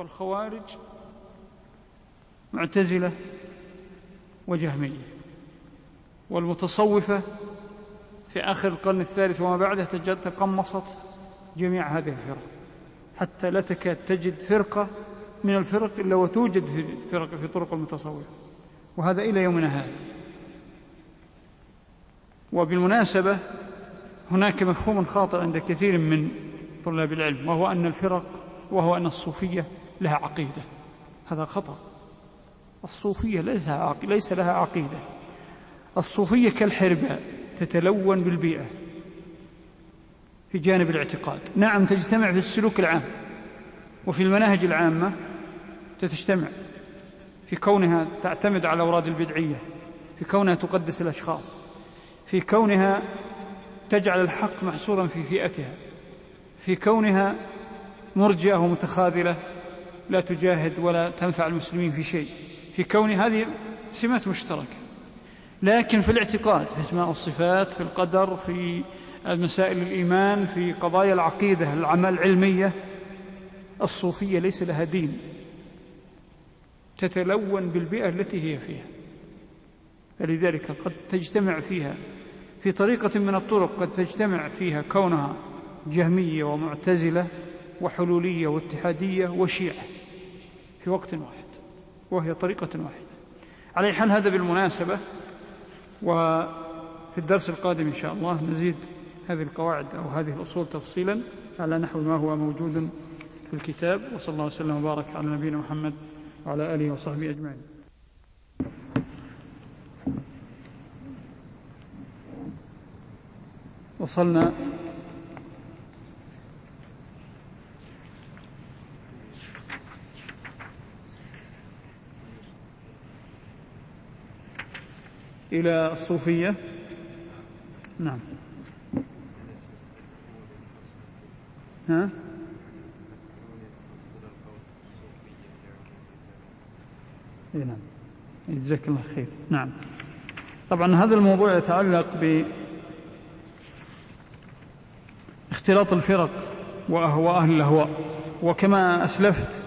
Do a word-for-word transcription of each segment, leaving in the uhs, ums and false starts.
والخوارج معتزلة وجهمية، والمتصوفة في آخر القرن الثالث وما بعده تقمصت جميع هذه الفرق، حتى لا تكاد تجد فرقة من الفرق إلا وتوجد في فرق في طرق المتصوفة، وهذا إلى يومنا هذا. وبالمناسبة هناك مفهوم خاطئ عند كثير من طلاب العلم، وهو أن الفرق وهو أن الصوفية لها عقيدة. هذا خطأ. الصوفية ليس لها عقيدة. الصوفية كالحرباء تتلون بالبيئة في جانب الاعتقاد. نعم تجتمع في السلوك العام وفي المناهج العامة، تجتمع في كونها تعتمد على أوراد البدعية، في كونها تقدس الأشخاص، في كونها تجعل الحق محصورا في فئتها، في كونها مرجئة ومتخاذلة لا تجاهد ولا تنفع المسلمين في شيء، في كون هذه سمات مشتركة. لكن في الاعتقاد، في اسماء الصفات، في القدر، في مسائل الإيمان، في قضايا العقيدة العمل العلمية، الصوفية ليس لها دين، تتلون بالبيئة التي هي فيها. فلذلك قد تجتمع فيها في طريقة من الطرق، قد تجتمع فيها كونها جهمية ومعتزلة وحلولية واتحادية وشيعة في وقت واحد، وهي طريقة واحدة. على حال هذا بالمناسبة، وفي الدرس القادم إن شاء الله نزيد هذه القواعد أو هذه الأصول تفصيلا على نحو ما هو موجود في الكتاب. وصلى الله وسلم وبارك على نبينا محمد وعلى آله وصحبه أجمعين. وصلنا إلى الصوفية. نعم. ها؟ إيه نعم. جزاك الله خير. نعم. طبعا هذا الموضوع يتعلق باختلاط الفرق وأهواء أهل الأهواء. وكما أسلفت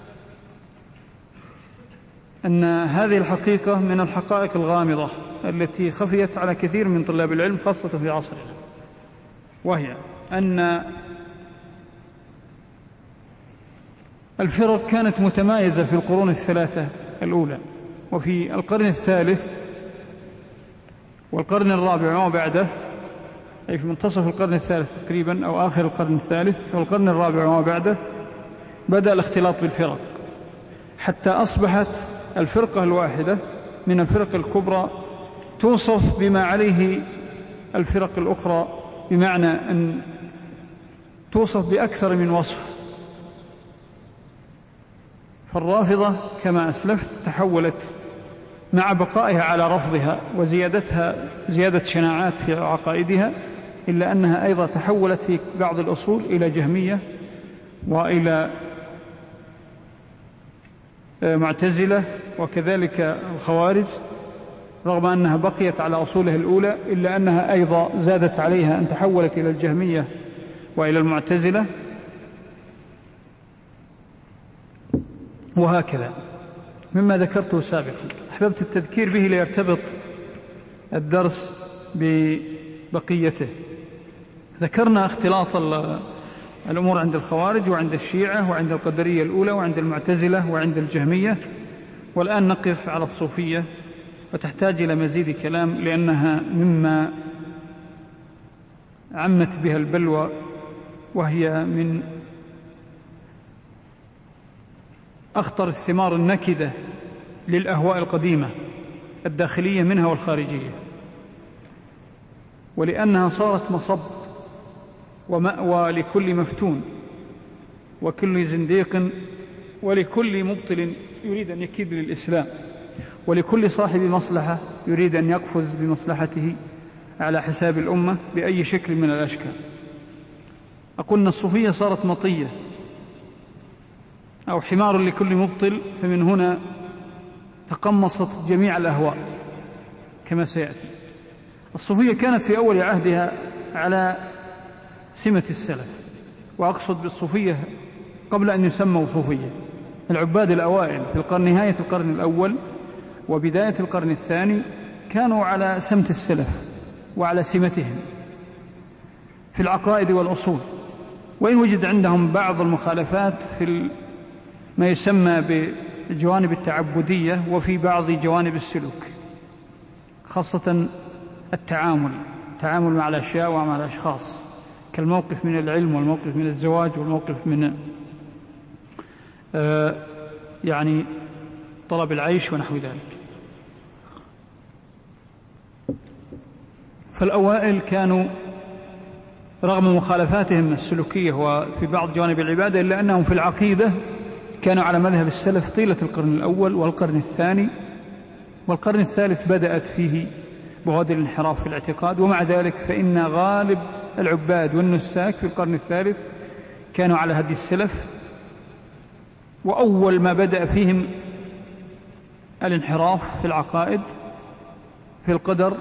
أن هذه الحقيقة من الحقائق الغامضة التي خفيت على كثير من طلاب العلم خاصة في عصرنا، وهي أن الفرق كانت متمايزة في القرون الثلاثة الأولى، وفي القرن الثالث والقرن الرابع وما بعده، أي في منتصف القرن الثالث تقريبا أو آخر القرن الثالث والقرن الرابع وما بعده، بدأ الاختلاط بالفرق، حتى أصبحت الفرقة الواحدة من الفرق الكبرى توصف بما عليه الفرق الأخرى، بمعنى أن توصف بأكثر من وصف. فالرافضة كما أسلفت تحولت مع بقائها على رفضها وزيادتها زيادة شناعات في عقائدها، إلا أنها أيضا تحولت في بعض الأصول إلى جهمية وإلى معتزلة وكذلك الخوارج، رغم أنها بقيت على أصولها الأولى، إلا أنها أيضا زادت عليها أن تحولت إلى الجهمية وإلى المعتزلة، وهكذا مما ذكرته سابقا. أحببت التذكير به ليرتبط الدرس ببقيته. ذكرنا اختلاط الأمور عند الخوارج وعند الشيعة وعند القدرية الأولى وعند المعتزلة وعند الجهمية، والآن نقف على الصوفية، وتحتاج إلى مزيد كلام لأنها مما عمت بها البلوى، وهي من أخطر الثمار النكدة للأهواء القديمة الداخلية منها والخارجية، ولأنها صارت مصب ومأوى لكل مفتون وكل زنديق ولكل مبطل يريد أن يكيد للإسلام، ولكل صاحب مصلحة يريد أن يقفز بمصلحته على حساب الأمة بأي شكل من الأشكال. أقول أن الصوفية صارت مطية أو حمار لكل مبطل، فمن هنا تقمصت جميع الأهواء كما سيأتي. الصوفية كانت في أول عهدها على سمة السلف، وأقصد بالصوفية قبل أن يسموا صوفية، العباد الأوائل في القرن نهاية القرن الأول وبداية القرن الثاني كانوا على سمت السلف وعلى سمتهم في العقائد والأصول، وإن وجد عندهم بعض المخالفات في ما يسمى بالجوانب التعبدية وفي بعض جوانب السلوك، خاصة التعامل التعامل مع الأشياء ومع الأشخاص، كالموقف من العلم والموقف من الزواج والموقف من آه يعني طلب العيش ونحو ذلك. فالأوائل كانوا رغم مخالفاتهم السلوكية وفي بعض جوانب العبادة إلا أنهم في العقيدة كانوا على مذهب السلف طيلة القرن الأول والقرن الثاني، والقرن الثالث بدأت فيه بوادر الانحراف في الاعتقاد. ومع ذلك فإن غالب العباد والنساك في القرن الثالث كانوا على هدي السلف، وأول ما بدأ فيهم الانحراف في العقائد في القدر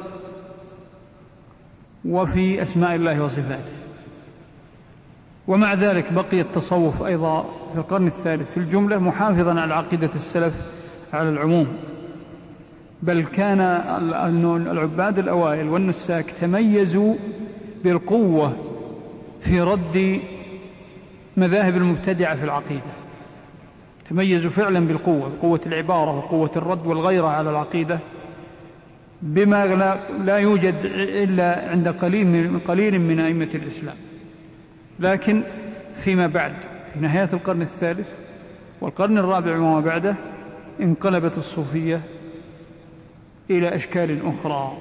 وفي أسماء الله وصفاته. ومع ذلك بقي التصوف أيضا في القرن الثالث في الجملة محافظا على عقيدة السلف على العموم، بل كان العباد الأوائل والنساك تميزوا بالقوة في رد مذاهب المبتدعة في العقيدة، تميزوا فعلا بالقوة، بقوة العبارة وقوة الرد والغيرة على العقيدة، بما لا يوجد إلا عند قليل من, قليل من أئمة الإسلام. لكن فيما بعد في نهاية القرن الثالث والقرن الرابع وما بعده انقلبت الصوفية إلى أشكال أخرى،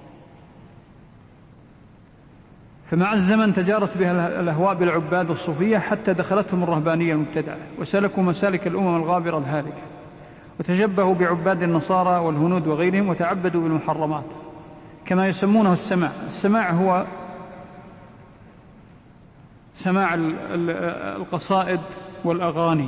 فمع الزمن تجارت بها الأهواء بالعباد الصوفية حتى دخلتهم الرهبانية المبتدعة وسلكوا مسالك الأمم الغابرة الهالكة، وتشبهوا بعباد النصارى والهنود وغيرهم وتعبدوا بالمحرمات كما يسمونه السماع. السماع هو سماع القصائد والأغاني،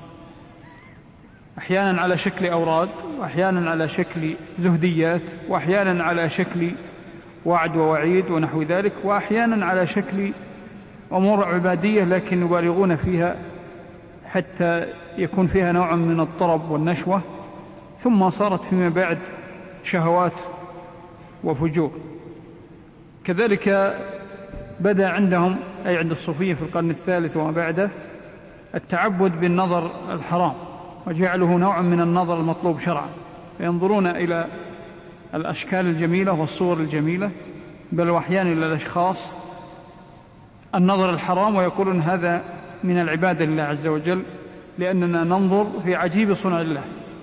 أحيانا على شكل أوراد، وأحيانا على شكل زهديات، وأحيانا على شكل وعد ووعيد ونحو ذلك، وأحيانا على شكل أمور عبادية لكن يبالغون فيها حتى يكون فيها نوع من الطرب والنشوة، ثم صارت فيما بعد شهوات وفجور. كذلك بدأ عندهم أي عند الصوفية في القرن الثالث وما بعده التعبد بالنظر الحرام، وجعله نوع من النظر المطلوب شرعا، ينظرون إلى الأشكال الجميلة والصور الجميلة، بل وأحيانا إلى الأشخاص النظر الحرام، ويقولون هذا من العبادة لله عز وجل لأننا ننظر في عجيب صنع الله.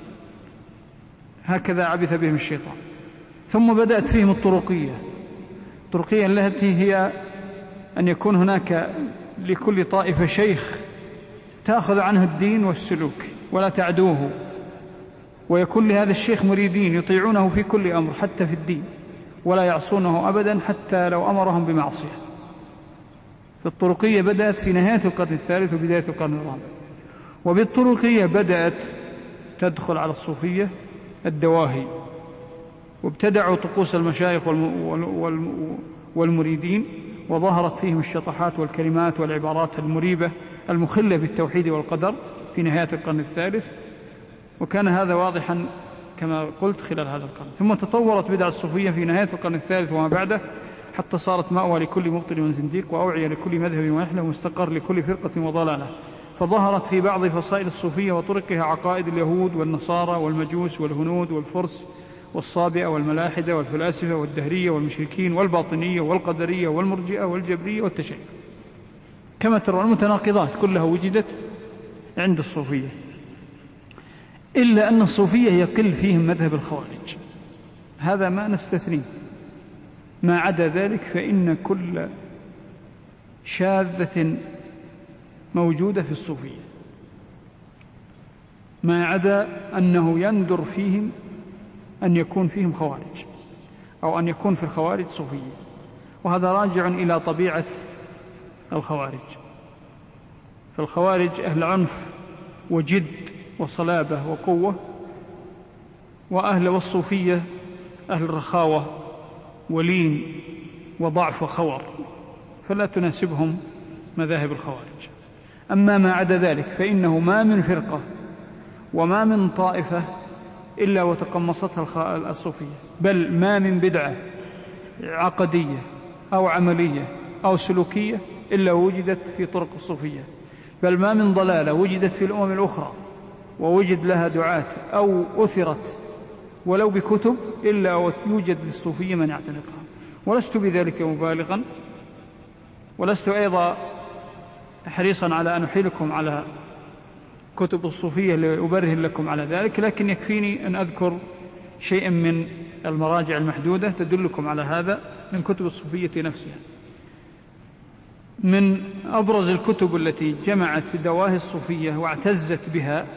هكذا عبث بهم الشيطان. ثم بدأت فيهم الطرقية الطرقية التي هي أن يكون هناك لكل طائفة شيخ تأخذ عنه الدين والسلوك ولا تعدوه، ويكون لهذا الشيخ مريدين يطيعونه في كل أمر حتى في الدين ولا يعصونه أبدا حتى لو أمرهم بمعصية. الطرقية بدأت في نهاية القرن الثالث وبداية القرن الرابع. وبالطرقية بدأت تدخل على الصوفية الدواهي، وابتدعوا طقوس المشايخ والمريدين، وظهرت فيهم الشطحات والكلمات والعبارات المريبة المخلة بالتوحيد والقدر في نهاية القرن الثالث، وكان هذا واضحا كما قلت خلال هذا القرن. ثم تطورت بدع الصوفية في نهاية القرن الثالث وما بعده حتى صارت مأوى لكل مبطل وزنديق، وأوعية لكل مذهب ونحله، ومستقر لكل فرقة وضلالة. فظهرت في بعض فصائل الصوفية وطرقها عقائد اليهود والنصارى والمجوس والهنود والفرس والصابئة والملاحدة والفلاسفة والدهرية والمشركين والباطنية والقدرية والمرجئة والجبرية والتشيع، كما ترى المتناقضات كلها وجدت عند الصوفية، إلا أن الصوفية يقل فيهم مذهب الخوارج، هذا ما نستثنيه. ما عدا ذلك فإن كل شاذة موجودة في الصوفية، ما عدا أنه يندر فيهم أن يكون فيهم خوارج أو أن يكون في الخوارج صوفية، وهذا راجع إلى طبيعة الخوارج. فالخوارج أهل عنف وجد وصلابة وقوة، وأهل والصوفية أهل رخاوة ولين وضعف وخور، فلا تناسبهم مذاهب الخوارج. أما ما عدا ذلك فإنه ما من فرقة وما من طائفة إلا وتقمصتها الصوفية، بل ما من بدعة عقدية أو عملية أو سلوكية إلا وجدت في طرق الصوفية، بل ما من ضلالة وجدت في الأمم الأخرى ووجد لها دعاة أو أثرت ولو بكتب إلا يوجد للصوفية من يعتنقها. ولست بذلك مبالغا، ولست أيضا حريصا على أن أحيلكم على كتب الصوفية لأبرهن لكم على ذلك، لكن يكفيني أن أذكر شيئا من المراجع المحدودة تدلكم على هذا من كتب الصوفية نفسها. من أبرز الكتب التي جمعت دواهي الصوفية واعتزت بها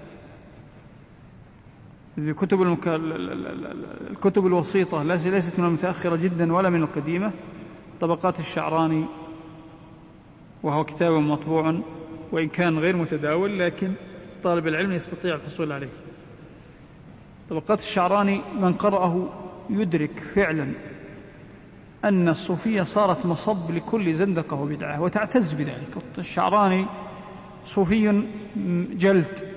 الكتب, المك... الكتب الوسيطة ليست من المتأخرة جدا ولا من القديمة، طبقات الشعراني، وهو كتاب مطبوع وإن كان غير متداول لكن طالب العلم يستطيع الحصول عليه. طبقات الشعراني من قرأه يدرك فعلا أن الصوفية صارت مصب لكل زندقة وبدعة وتعتز بذلك. الشعراني صوفي جلد،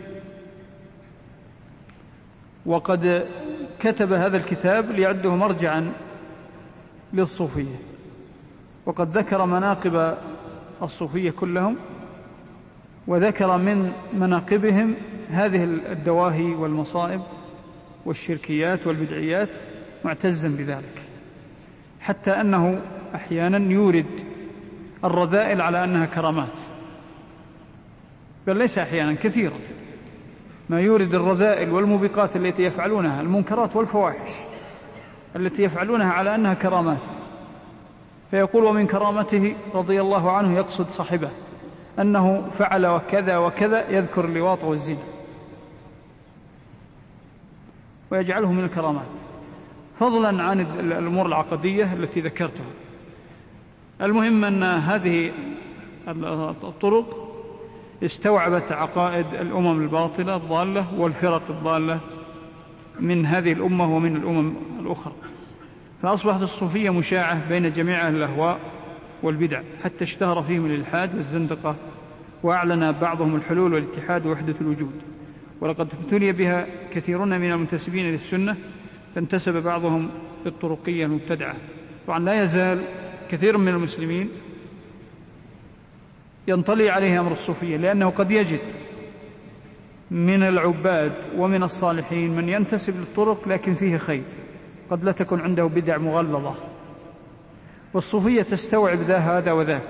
وقد كتب هذا الكتاب ليعده مرجعا للصوفية، وقد ذكر مناقب الصوفية كلهم، وذكر من مناقبهم هذه الدواهي والمصائب والشركيات والبدعيات معتزا بذلك، حتى أنه أحيانا يورد الرذائل على أنها كرامات، بل ليس أحيانا، كثيرا ما يورد الرذائل والموبقات التي يفعلونها، المنكرات والفواحش التي يفعلونها على أنها كرامات، فيقول ومن كرامته رضي الله عنه، يقصد صاحبه، أنه فعل وكذا وكذا، يذكر اللواط والزنا ويجعله من الكرامات، فضلا عن الأمور العقدية التي ذكرتها. المهم أن هذه الطرق استوعبت عقائد الأمم الباطلة الضالة والفرق الضالة من هذه الأمة ومن الأمم الأخرى، فأصبحت الصوفية مشاعة بين جميع أهل الأهواء والبدع، حتى اشتهر فيهم الإلحاد والزندقة، وأعلن بعضهم الحلول والاتحاد ووحدة الوجود. ولقد ابتلي بها كثيرون من المنتسبين للسنة، فانتسب بعضهم للطرقية المبتدعة. طبعا لا يزال كثير من المسلمين ينطلي عليه أمر الصوفية، لأنه قد يجد من العباد ومن الصالحين من ينتسب للطرق لكن فيه خير، قد لا تكون عنده بدع مغلظة، والصوفية تستوعب ذا هذا وذاك.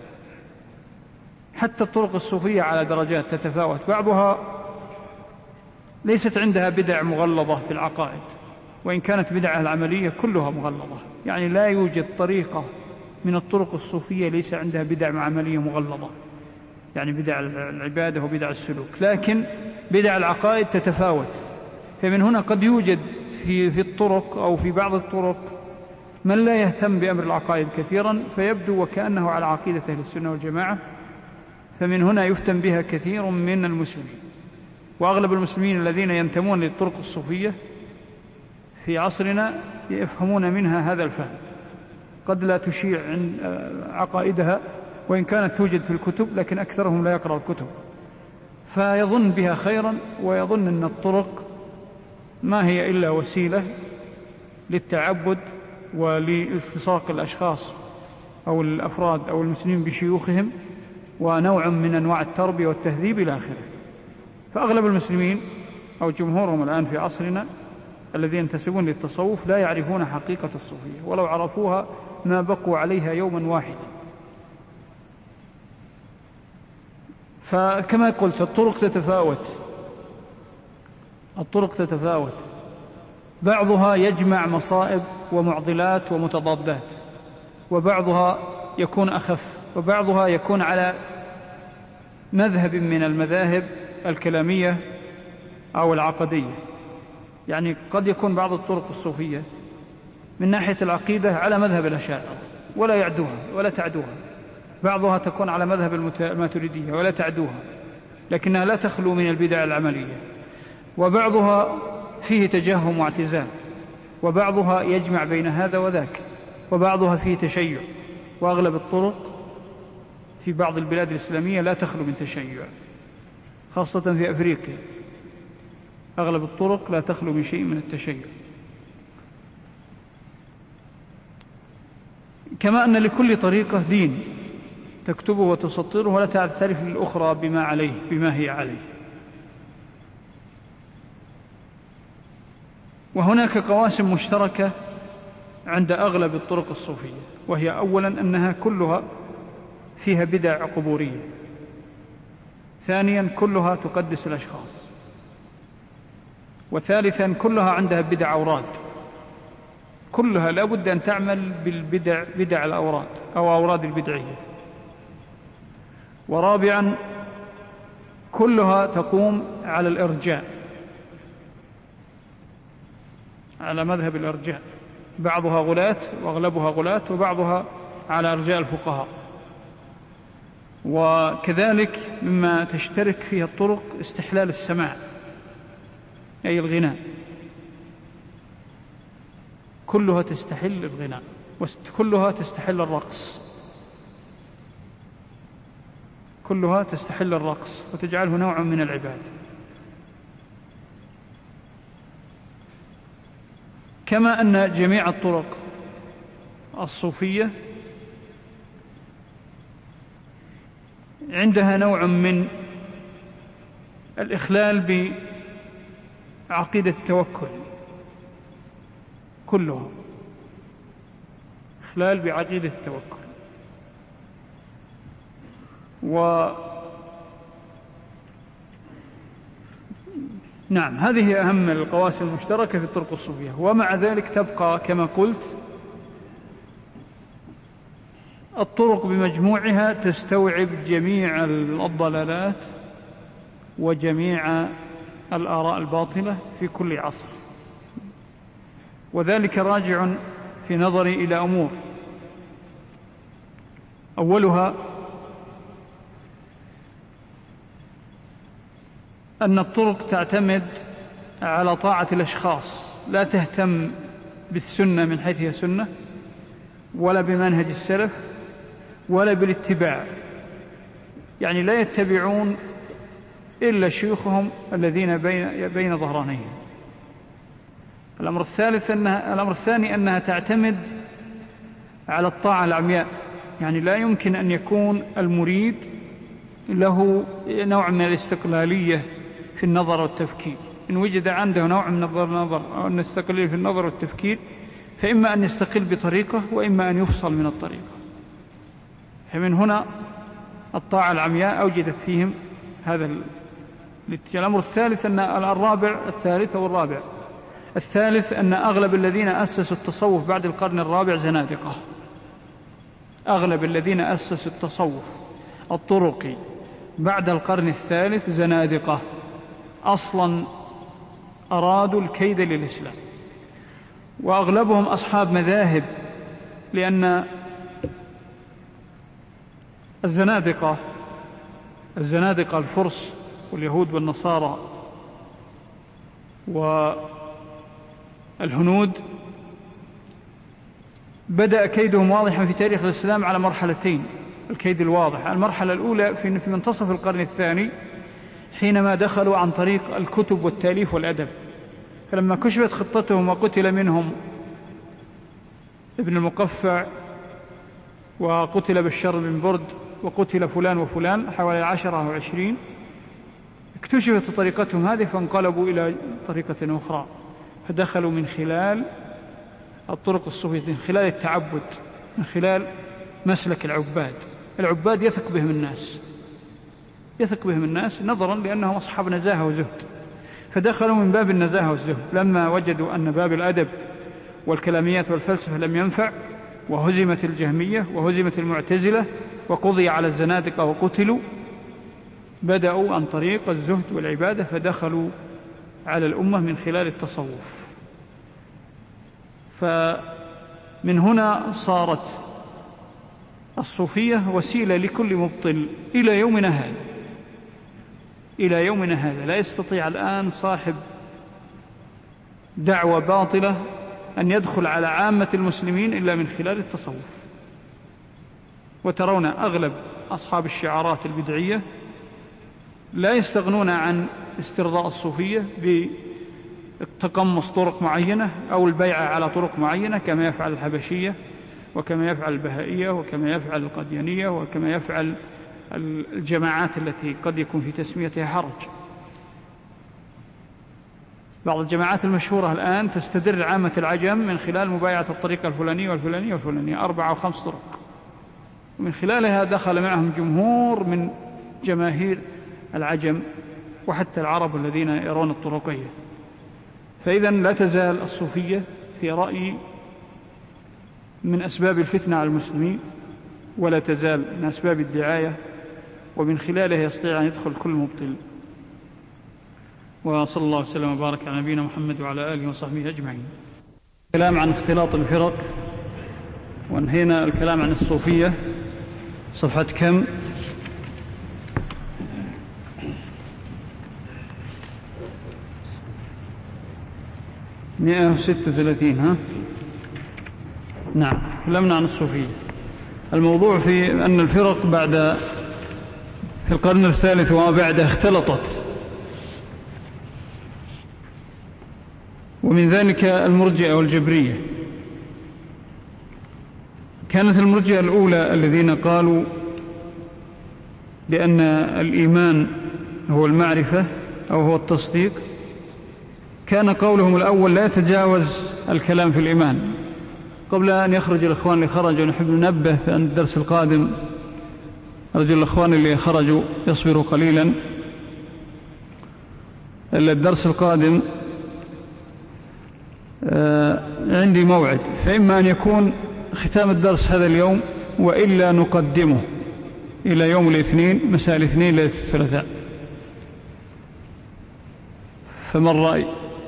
حتى الطرق الصوفية على درجات تتفاوت، بعضها ليست عندها بدع مغلظة في العقائد، وإن كانت بدعة العملية كلها مغلظة، يعني لا يوجد طريقة من الطرق الصوفية ليس عندها بدع عملية مغلظة، يعني بدع العبادة وبدع السلوك، لكن بدع العقائد تتفاوت. فمن هنا قد يوجد في, في الطرق أو في بعض الطرق من لا يهتم بأمر العقائد كثيرا، فيبدو وكأنه على عقيدة أهل السنة والجماعة، فمن هنا يفتن بها كثير من المسلمين. وأغلب المسلمين الذين ينتمون للطرق الصوفية في عصرنا يفهمون منها هذا الفهم، قد لا تشيع عقائدها وإن كانت توجد في الكتب، لكن أكثرهم لا يقرأ الكتب، فيظن بها خيرا، ويظن أن الطرق ما هي إلا وسيلة للتعبد ولالتصاق الأشخاص أو الأفراد أو المسلمين بشيوخهم، ونوع من أنواع التربية والتهذيب إلى آخره. فأغلب المسلمين أو جمهورهم الآن في عصرنا الذين ينتسبون للتصوف لا يعرفون حقيقة الصوفية، ولو عرفوها ما بقوا عليها يوما واحدا. فكما قلت الطرق تتفاوت، الطرق تتفاوت، بعضها يجمع مصائب ومعضلات ومتضادات، وبعضها يكون أخف، وبعضها يكون على مذهب من المذاهب الكلامية أو العقدية. يعني قد يكون بعض الطرق الصوفية من ناحية العقيدة على مذهب الأشاعرة ولا يعدوها ولا تعدوها، بعضها تكون على مذهب الماتريدية ولا تعدوها، لكنها لا تخلو من البدع العملية، وبعضها فيه تجهم واعتزال، وبعضها يجمع بين هذا وذاك، وبعضها فيه تشيع. وأغلب الطرق في بعض البلاد الإسلامية لا تخلو من تشيع، خاصة في أفريقيا، أغلب الطرق لا تخلو من شيء من التشيع. كما أن لكل طريقة دين تكتبه وتسطره ولا تعترف للأخرى بما عليه بما هي عليه. وهناك قواسم مشتركة عند أغلب الطرق الصوفية، وهي أولا أنها كلها فيها بدع قبورية، ثانيا كلها تقدس الأشخاص، وثالثا كلها عندها بدع أوراد، كلها لا بد أن تعمل بالبدع بدع الأوراد أو أوراد البدعية، ورابعا كلها تقوم على الإرجاء، على مذهب الإرجاء، بعضها غلاة وأغلبها غلاة وبعضها على إرجاء الفقهاء. وكذلك مما تشترك فيها الطرق استحلال السماع أي الغناء، كلها تستحل الغناء وكلها تستحل الرقص، كلها تستحل الرقص وتجعله نوع من العبادة. كما أن جميع الطرق الصوفية عندها نوع من الإخلال بعقيدة التوكل، كلها إخلال بعقيدة التوكل. و نعم، هذه أهم القواسم المشتركة في الطرق الصوفية. ومع ذلك تبقى كما قلت الطرق بمجموعها تستوعب جميع الضلالات وجميع الآراء الباطلة في كل عصر، وذلك راجع في نظري إلى أمور، أولها أن الطرق تعتمد على طاعة الأشخاص، لا تهتم بالسنة من حيث هي سنة، ولا بمنهج السلف، ولا بالاتباع، يعني لا يتبعون إلا شيوخهم الذين بين بين ظهرانيهم. الأمر الثالث أنها الأمر الثاني أنها تعتمد على الطاعة العمياء، يعني لا يمكن أن يكون المريد له نوع من الاستقلالية في النظر والتفكير. إن وجد عنده نوع من النظر أو أن يستقل في النظر والتفكير فإما أن يستقل بطريقة وإما أن يفصل من الطريقة. فمن هنا الطاعة العمياء أوجدت فيهم هذا الاتجاه. الأمر الثالث أن الرابع الثالث أو الرابع الثالث أن أغلب الذين أسسوا التصوف بعد القرن الرابع زنادقة. أغلب الذين أسسوا التصوف الطرقي بعد القرن الثالث زنادقة، أصلا أرادوا الكيد للإسلام، وأغلبهم أصحاب مذاهب، لأن الزنادقة الزنادقة الفرس واليهود والنصارى والهنود بدأ كيدهم واضحا في تاريخ الإسلام على مرحلتين. الكيد الواضح، المرحلة الأولى في منتصف القرن الثاني حينما دخلوا عن طريق الكتب والتأليف والأدب، فلما كشفت خطتهم وقتل منهم ابن المقفع وقتل بشار بن برد وقتل فلان وفلان حوالي عشرة أو عشرين، اكتشفت طريقتهم هذه فانقلبوا إلى طريقة أخرى، فدخلوا من خلال الطرق الصوفية، من خلال التعبد، من خلال مسلك العباد. العباد يثق بهم الناس يثق بهم الناس نظرا لأنهم أصحاب نزاهة وزهد، فدخلوا من باب النزاهة والزهد. لما وجدوا أن باب الأدب والكلاميات والفلسفة لم ينفع، وهزمت الجهمية وهزمت المعتزلة وقضي على الزنادقة وقتلوا، بدأوا عن طريق الزهد والعبادة، فدخلوا على الأمة من خلال التصوف. فمن هنا صارت الصوفية وسيلة لكل مبطل إلى يومنا هذا. إلى يومنا هذا لا يستطيع الآن صاحب دعوة باطلة أن يدخل على عامة المسلمين إلا من خلال التصوف. وترون أغلب أصحاب الشعارات البدعية لا يستغنون عن استرضاء الصوفية تقمص طرق معينة أو البيعة على طرق معينة، كما يفعل الحبشية وكما يفعل البهائية وكما يفعل القديانية وكما يفعل الجماعات التي قد يكون في تسميتها حرج. بعض الجماعات المشهورة الآن تستدر عامة العجم من خلال مبايعة الطريقة الفلانية والفلانية والفلانية، أربعة أو خمس طرق، ومن خلالها دخل معهم جمهور من جماهير العجم وحتى العرب الذين يرون الطرقية. فإذا لا تزال الصوفية في رأيي من أسباب الفتنة على المسلمين، ولا تزال من أسباب الدعاية، ومن خلالها يستطيع أن يدخل كل مبطل. وصلى الله وسلم وبارك على نبينا محمد وعلى آله وصحبه أجمعين. الكلام عن اختلاط الفرق، وانهينا الكلام عن الصوفية. صفحة كم؟ مئة وستة وثلاثين. ها نعم، تكلمنا عن الصوفية. الموضوع في أن الفرق بعد في القرن الثالث وما بعده اختلطت، ومن ذلك المرجئة والجبرية. كانت المرجئة الأولى الذين قالوا بأن الإيمان هو المعرفة أو هو التصديق، كان قولهم الأول لا يتجاوز الكلام في الإيمان. قبل أن يخرج الإخوان اللي خرجوا، نحب ننبه في أن الدرس القادم أرجو الإخوان اللي خرجوا يصبروا قليلا. الدرس القادم عندي موعد، فإما أن يكون ختام الدرس هذا اليوم، وإلا نقدمه إلى يوم الاثنين، مساء الاثنين ليلة الثلاثاء. فما الرأي؟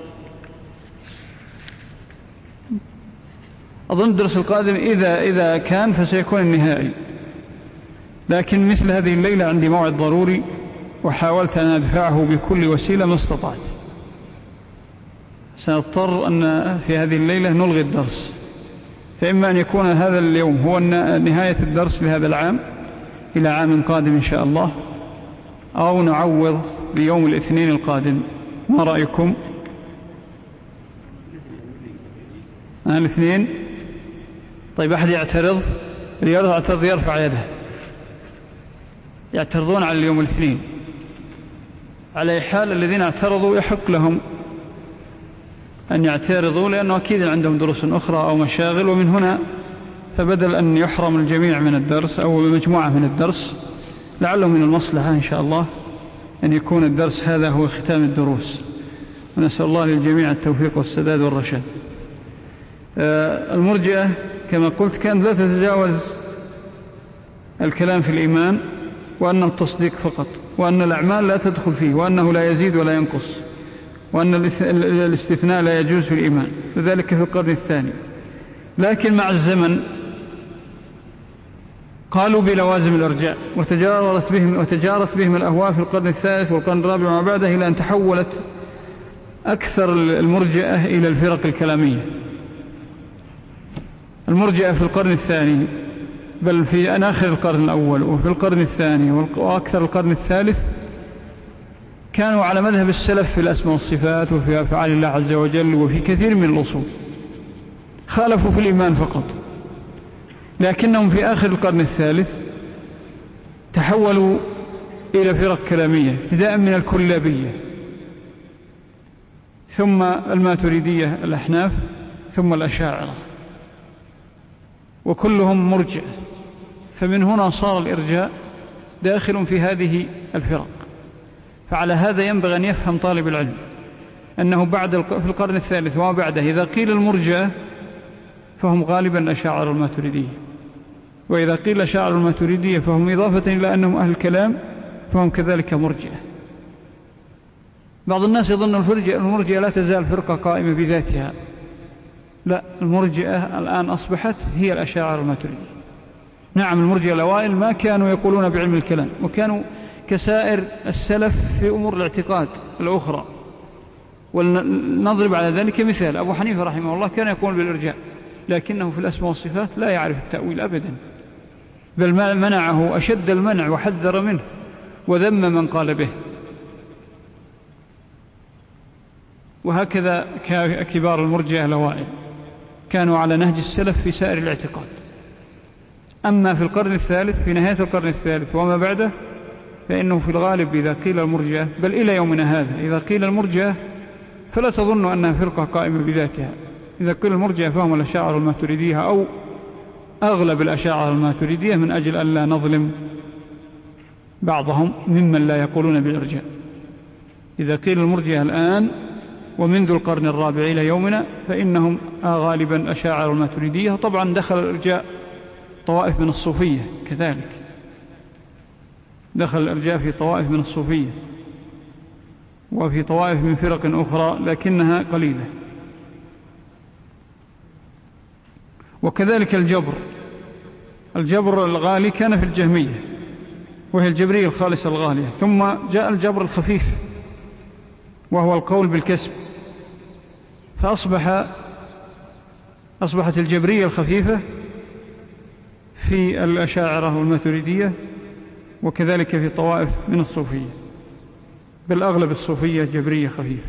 أظن الدرس القادم إذا إذا كان فسيكون النهائي، لكن مثل هذه الليلة عندي موعد ضروري، وحاولت أن أدفعه بكل وسيلة ما استطعت. سنضطر أن في هذه الليلة نلغي الدرس، فإما أن يكون هذا اليوم هو نهاية الدرس لهذا العام إلى عام قادم إن شاء الله، أو نعوض بيوم الاثنين القادم. ما رأيكم؟ آه الاثنين. طيب، أحد يعترض؟ اللي يعترض يرفع يده. يعترضون على اليوم الاثنين. على حال الذين اعترضوا يحق لهم أن يعترضوا، لأنه أكيد عندهم دروس أخرى أو مشاغل، ومن هنا فبدل أن يحرم الجميع من الدرس أو مجموعة من الدرس، لعله من المصلحة إن شاء الله أن يكون الدرس هذا هو ختام الدروس، ونسأل الله للجميع التوفيق والسداد والرشاد. المرجئة كما قلت كانت لا تتجاوز الكلام في الإيمان، وأن التصديق فقط، وأن الأعمال لا تدخل فيه، وأنه لا يزيد ولا ينقص، وأن الاستثناء لا يجوز في الإيمان، وذلك في القرن الثاني. لكن مع الزمن قالوا بلوازم الإرجاء، وتجارت بهم وتجارت بهم الأهواء في القرن الثالث والقرن الرابع وما بعده، إلى أن تحولت أكثر المرجئة إلى الفرق الكلامية. المرجئة في القرن الثاني، بل في أواخر القرن الأول وفي القرن الثاني وأكثر القرن الثالث، كانوا على مذهب السلف في الأسماء والصفات وفي أفعال الله عز وجل وفي كثير من الأصول، خالفوا في الإيمان فقط. لكنهم في آخر القرن الثالث تحولوا إلى فرق كلامية، ابتداء من الكلابية، ثم الماتريدية الأحناف، ثم الأشاعرة، وكلهم مرجئة. فمن هنا صار الإرجاء داخل في هذه الفرق. فعلى هذا ينبغي أن يفهم طالب العلم أنه بعد في القرن الثالث وما بعده إذا قيل المرجئة فهم غالبا الأشاعرة الماتريدية، وإذا قيل الأشاعرة الماتريدية فهم إضافة إلى أنهم أهل الكلام فهم كذلك مرجئة. بعض الناس يظن المرجئة لا تزال فرقة قائمة بذاتها، لا، المرجئة الآن أصبحت هي الأشاعرة الماتريدية. نعم، المرجئة الأوائل ما كانوا يقولون بعلم الكلام، وكانوا كسائر السلف في أمور الاعتقاد الأخرى. ولنضرب على ذلك مثال: أبو حنيفة رحمه الله كان يقول بالإرجاء، لكنه في الأسماء والصفات لا يعرف التأويل أبدا، بل منعه أشد المنع وحذر منه وذم من قال به. وهكذا كبار المرجئة الأوائل كانوا على نهج السلف في سائر الاعتقاد. أما في القرن الثالث، في نهاية القرن الثالث وما بعده، فإنه في الغالب إذا قيل المرجئة، بل إلى يومنا هذا إذا قيل المرجئة فلا تظن أنها فرقة قائمة بذاتها. إذا قيل المرجئة فهم الأشاعرة الماتريدية أو أغلب الأشاعرة الماتريدية، من أجل أن لا نظلم بعضهم ممن لا يقولون بالإرجاء. إذا قيل المرجئة الآن ومنذ القرن الرابع إلى يومنا فإنهم غالبا أشاعرة الماتريدية. طبعا دخل الإرجاء طوائف من الصوفية كذلك، دخل الإرجاء في طوائف من الصوفية وفي طوائف من فرق أخرى لكنها قليلة. وكذلك الجبر، الجبر الغالي كان في الجهمية وهي الجبرية الخالصة الغالية، ثم جاء الجبر الخفيف وهو القول بالكسب، فأصبح أصبحت الجبرية الخفيفة في الأشاعرة والماتريدية، وكذلك في طوائف من الصوفية، بل أغلب الصوفية جبرية خفيفة.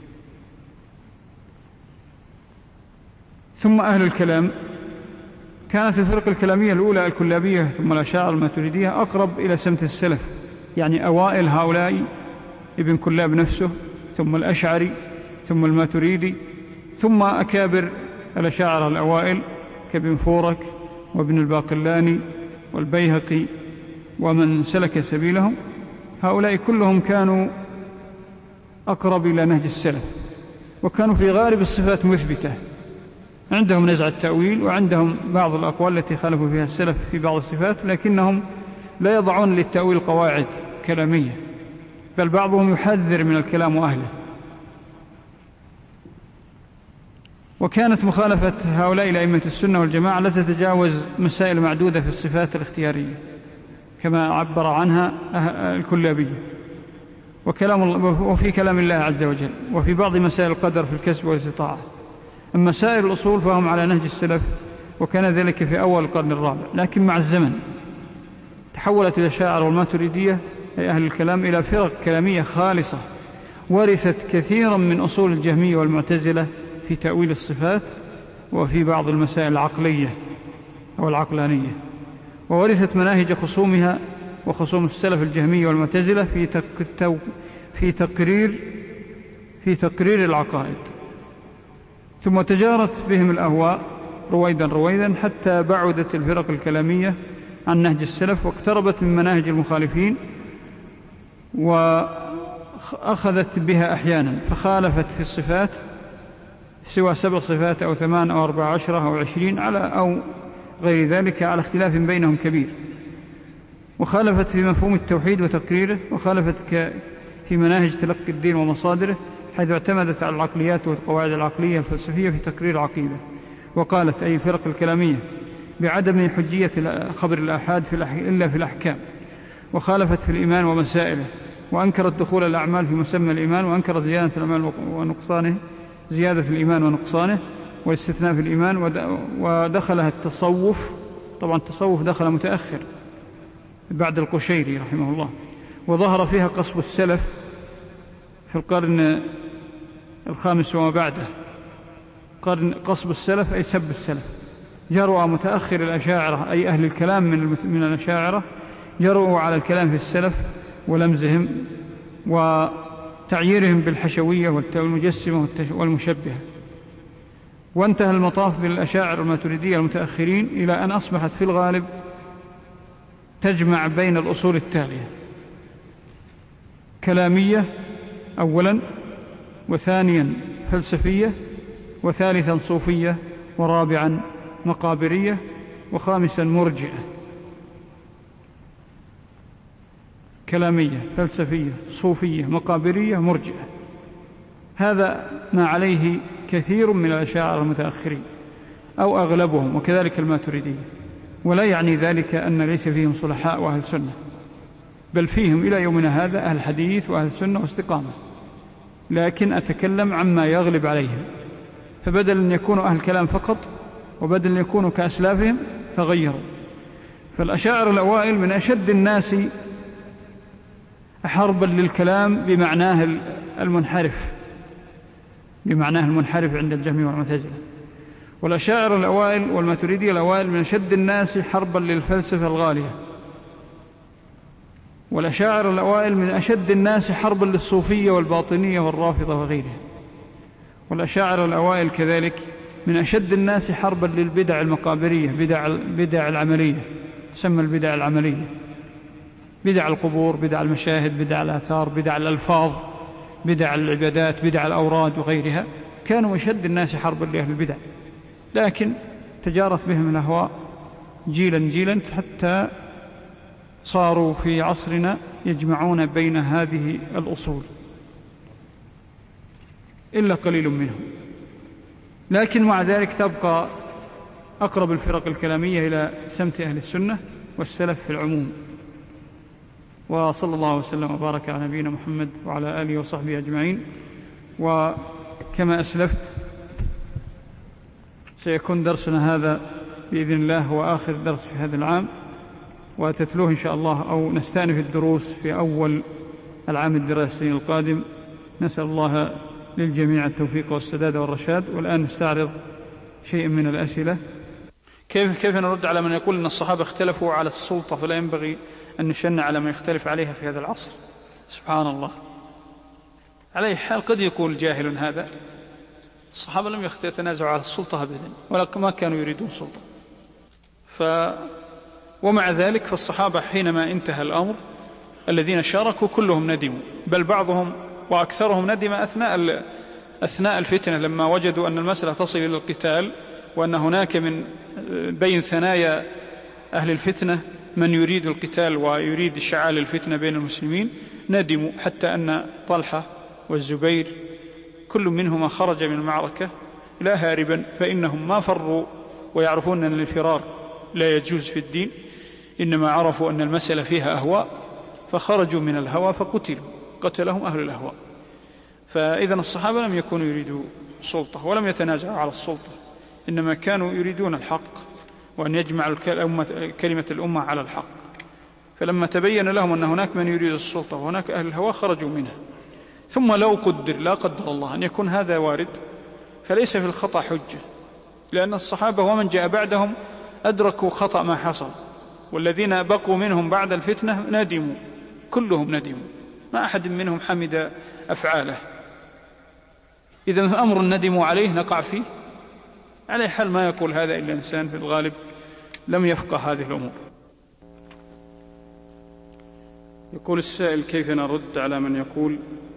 ثم أهل الكلام، كانت الفرق الكلامية الأولى الكلابية ثم الأشاعرة الماتريدية أقرب إلى سمت السلف، يعني أوائل هؤلاء ابن كلاب نفسه، ثم الأشعري، ثم الماتريدي، ثم أكابر الأشاعرة الأوائل كابن فورك وابن الباقلاني والبيهقي ومن سلك سبيلهم. هؤلاء كلهم كانوا أقرب إلى نهج السلف، وكانوا في غالب الصفات مثبتة، عندهم نزع التأويل وعندهم بعض الأقوال التي خالفوا فيها السلف في بعض الصفات، لكنهم لا يضعون للتأويل قواعد كلامية، بل بعضهم يحذر من الكلام وأهله. وكانت مخالفة هؤلاء لأئمة السنة والجماعة لا تتجاوز مسائل معدودة في الصفات الاختيارية كما عبر عنها الكلابية، وكلام الله وفي كلام الله عز وجل، وفي بعض مسائل القدر في الكسب والاستطاعة. أما سائر الأصول فهم على نهج السلف، وكان ذلك في أول القرن الرابع. لكن مع الزمن تحولت الأشاعرة والماتريدية أي أهل الكلام إلى فرق كلامية خالصة، ورثت كثيرا من أصول الجهمية والمعتزلة في تأويل الصفات وفي بعض المسائل العقلية أو العقلانية، وورثت مناهج خصومها وخصوم السلف الجهمية والمعتزلة في في تقرير في تقرير العقائد. ثم تجارت بهم الأهواء رويدا رويدا حتى بعدت الفرق الكلامية عن نهج السلف، واقتربت من مناهج المخالفين، وأخذت بها أحيانا فخالفت في الصفات سوى سبع صفات أو ثمان أو أربع عشرة أو عشرين على أو غير ذلك على اختلاف بينهم كبير، وخالفت في مفهوم التوحيد وتقريره، وخالفت في مناهج تلقي الدين ومصادره، حيث اعتمدت على العقليات والقواعد العقلية الفلسفية في تقرير العقيدة. وقالت أي فرق الكلامية بعدم حجية خبر الآحاد في إلا في الأحكام، وخالفت في الإيمان ومسائله، وأنكرت دخول الأعمال في مسمى الإيمان، وأنكرت زيادة الأعمال ونقصانه زيادة الإيمان ونقصانه والاستثناء في الإيمان، ودخلها التصوف. طبعا التصوف دخل متأخر بعد القشيري رحمه الله، وظهر فيها قصب السلف في القرن الخامس وما بعده. قرن قصب السلف أي سب السلف. جرؤوا متأخر الأشاعرة أي أهل الكلام من من الأشاعرة جرؤوا على الكلام في السلف ولمزهم وتعييرهم بالحشوية والمجسمة والمشبهة. وانتهى المطاف بالأشاعرة الماتريدية المتأخرين إلى أن أصبحت في الغالب تجمع بين الأصول التالية: كلامية أولا، وثانيا فلسفية، وثالثا صوفية، ورابعا مقابرية، وخامسا مرجئة. كلامية، فلسفية، صوفية، مقابرية، مرجئة. هذا ما عليه كثير من الأشاعرة المتأخرين أو أغلبهم، وكذلك الماتريدية. ولا يعني ذلك أن ليس فيهم صلحاء وأهل سنة، بل فيهم إلى يومنا هذا أهل حديث وأهل سنة واستقامة، لكن أتكلم عما يغلب عليهم. فبدل أن يكونوا أهل كلام فقط، وبدل أن يكونوا كأسلافهم، فغيروا. فالأشاعرة الأوائل من أشد الناس حربا للكلام بمعناه المنحرف، بمعناه المنحرف عند الجهمية والمعتزلة. والأشاعرة الأوائل والماتريدية الأوائل من أشد الناس حربا للفلسفة الغالية. والأشاعرة الأوائل من أشد الناس حربا للصوفية والباطنية والرافضة وغيرها. والأشاعرة الأوائل كذلك من أشد الناس حربا للبدع المقابرية، بدع بدع العملية، تسمى البدع العملية، بدع القبور، بدع المشاهد، بدع الآثار، بدع الألفاظ، بدع العبادات، بدع الأوراد وغيرها. كانوا أشد الناس حربا لأهل البدع، لكن تجارت بهم الأهواء جيلا جيلا حتى صاروا في عصرنا يجمعون بين هذه الأصول إلا قليل منهم. لكن مع ذلك تبقى أقرب الفرق الكلامية إلى سمت أهل السنة والسلف في العموم. وصلى الله وسلم وبارك على نبينا محمد وعلى آله وصحبه أجمعين. وكما أسلفت سيكون درسنا هذا بإذن الله هو آخر درس في هذا العام، وتتلوه إن شاء الله أو نستأنف الدروس في أول العام الدراسي القادم. نسأل الله للجميع التوفيق والسداد والرشاد. والآن نستعرض شيء من الأسئلة. كيف كيف نرد على من يقول أن الصحابة اختلفوا على السلطة فلا ينبغي أن نشنع على من يختلف عليها في هذا العصر؟ سبحان الله. على أي حال قد يقول جاهل هذا، الصحابة لم يتنازعوا على السلطة أبدا، ولا ما كانوا يريدون سلطة. ف ومع ذلك فالصحابة حينما انتهى الأمر الذين شاركوا كلهم ندموا، بل بعضهم وأكثرهم ندم أثناء أثناء الفتنة لما وجدوا أن المسألة تصل إلى القتال، وأن هناك من بين ثنايا أهل الفتنة من يريد القتال ويريد إشعال الفتنة بين المسلمين. ندموا حتى أن طلحة والزبير كل منهما خرج من المعركة لا هاربا، فإنهم ما فروا ويعرفون أن الفرار لا يجوز في الدين، إنما عرفوا أن المسألة فيها أهواء فخرجوا من الهوى فقتلوا، قتلهم أهل الأهواء. فإذن الصحابة لم يكونوا يريدوا سلطة ولم يتنازعوا على السلطة، إنما كانوا يريدون الحق وأن يجمع كلمة الأمة على الحق. فلما تبين لهم أن هناك من يريد السلطة وهناك أهل الهوى خرجوا منها. ثم لو قدر لا قدر الله أن يكون هذا وارد فليس في الخطأ حجة، لأن الصحابة ومن جاء بعدهم أدركوا خطأ ما حصل، والذين بقوا منهم بعد الفتنة ندموا، كلهم ندموا، ما أحد منهم حمد أفعاله. إذن أمر ندموا عليه نقع فيه. على حال ما يقول هذا إلا إنسان في الغالب لم يفقه هذه الأمور. يقول السائل: كيف نرد على من يقول،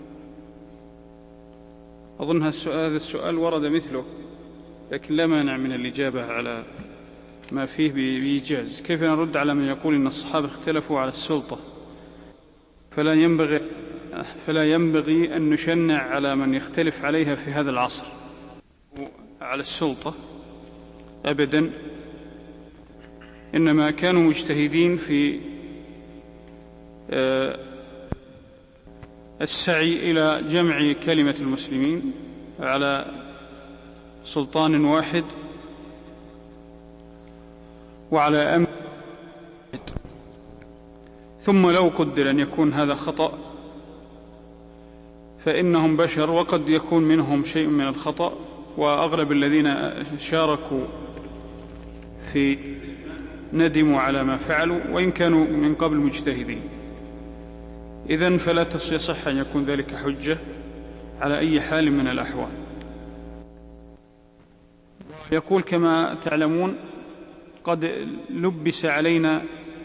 أظن هذا السؤال ورد مثله لكن لا مانع من الإجابة على ما فيه بإيجاز. كيف نرد على من يقول إن الصحابة اختلفوا على السلطة فلا ينبغي, فلا ينبغي أن نشنع على من يختلف عليها في هذا العصر على السلطة؟ أبدا، إنما كانوا مجتهدين في السعي إلى جمع كلمة المسلمين على سلطان واحد وعلى أمر واحد. ثم لو قدر أن يكون هذا خطأ فإنهم بشر وقد يكون منهم شيء من الخطأ، وأغلب الذين شاركوا في ندموا على ما فعلوا وإن كانوا من قبل مجتهدين. إذن فلا تصح أن يكون ذلك حجة على أي حال من الأحوال. يقول: كما تعلمون قد لبس علينا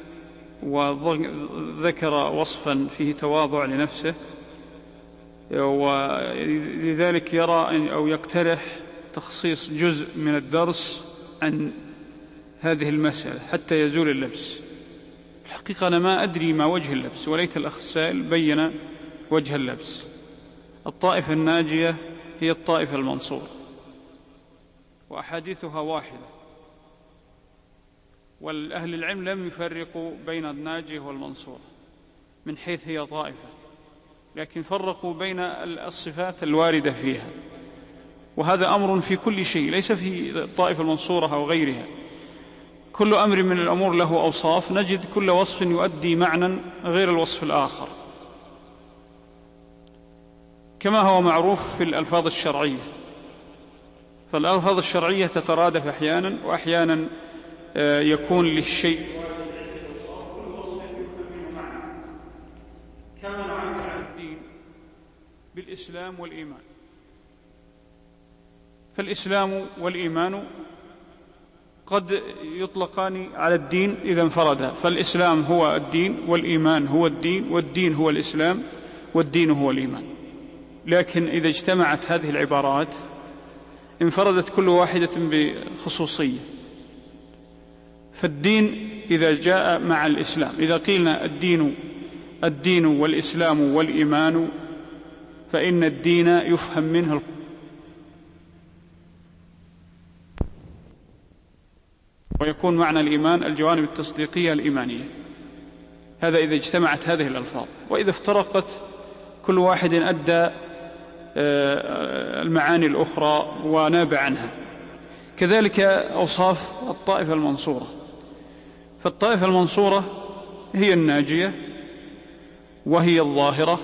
وذكر وصفا فيه تواضع لنفسه، ولذلك يرى أو يقترح تخصيص جزء من الدرس عن هذه المسألة حتى يزول اللبس. الحقيقة أنا ما أدري ما وجه اللبس، وليت الأخ السائل بين وجه اللبس. الطائفة الناجية هي الطائفة المنصورة، وأحاديثها واحدة، والأهل العلم لم يفرقوا بين الناجية والمنصورة من حيث هي طائفة، لكن فرقوا بين الصفات الواردة فيها، وهذا أمر في كل شيء، ليس في الطائفة المنصورة أو غيرها. كل أمر من الأمور له أوصاف، نجد كل وصف يؤدي معنى غير الوصف الآخر. كما هو معروف في الألفاظ الشرعية، فالألفاظ الشرعية تترادف أحيانا، وأحيانا يكون للشيء كما نعبر عن الدين بالإسلام والإيمان. فالإسلام والإيمان قد يطلقان على الدين إذا انفردا، فالإسلام هو الدين والإيمان هو الدين والدين هو الإسلام والدين هو الإيمان. لكن إذا اجتمعت هذه العبارات انفردت كل واحدة بخصوصية. فالدين إذا جاء مع الإسلام، إذا قيلنا الدين الدين والإسلام والإيمان فإن الدين يفهم منه ويكون معنى الإيمان الجوانب التصديقية الإيمانية. هذا إذا اجتمعت هذه الألفاظ، وإذا افترقت كل واحد أدى المعاني الأخرى وناب عنها. كذلك أوصاف الطائفة المنصورة، فالطائفة المنصورة هي الناجية وهي الظاهرة،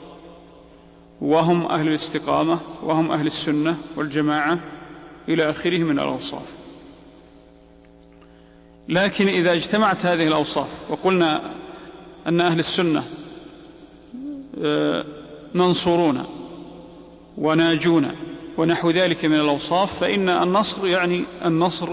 وهم أهل الاستقامة وهم أهل السنة والجماعة إلى آخره من الأوصاف. لكن إذا اجتمعت هذه الأوصاف وقلنا أن أهل السنة منصورون وناجون ونحو ذلك من الأوصاف، فإن النصر يعني النصر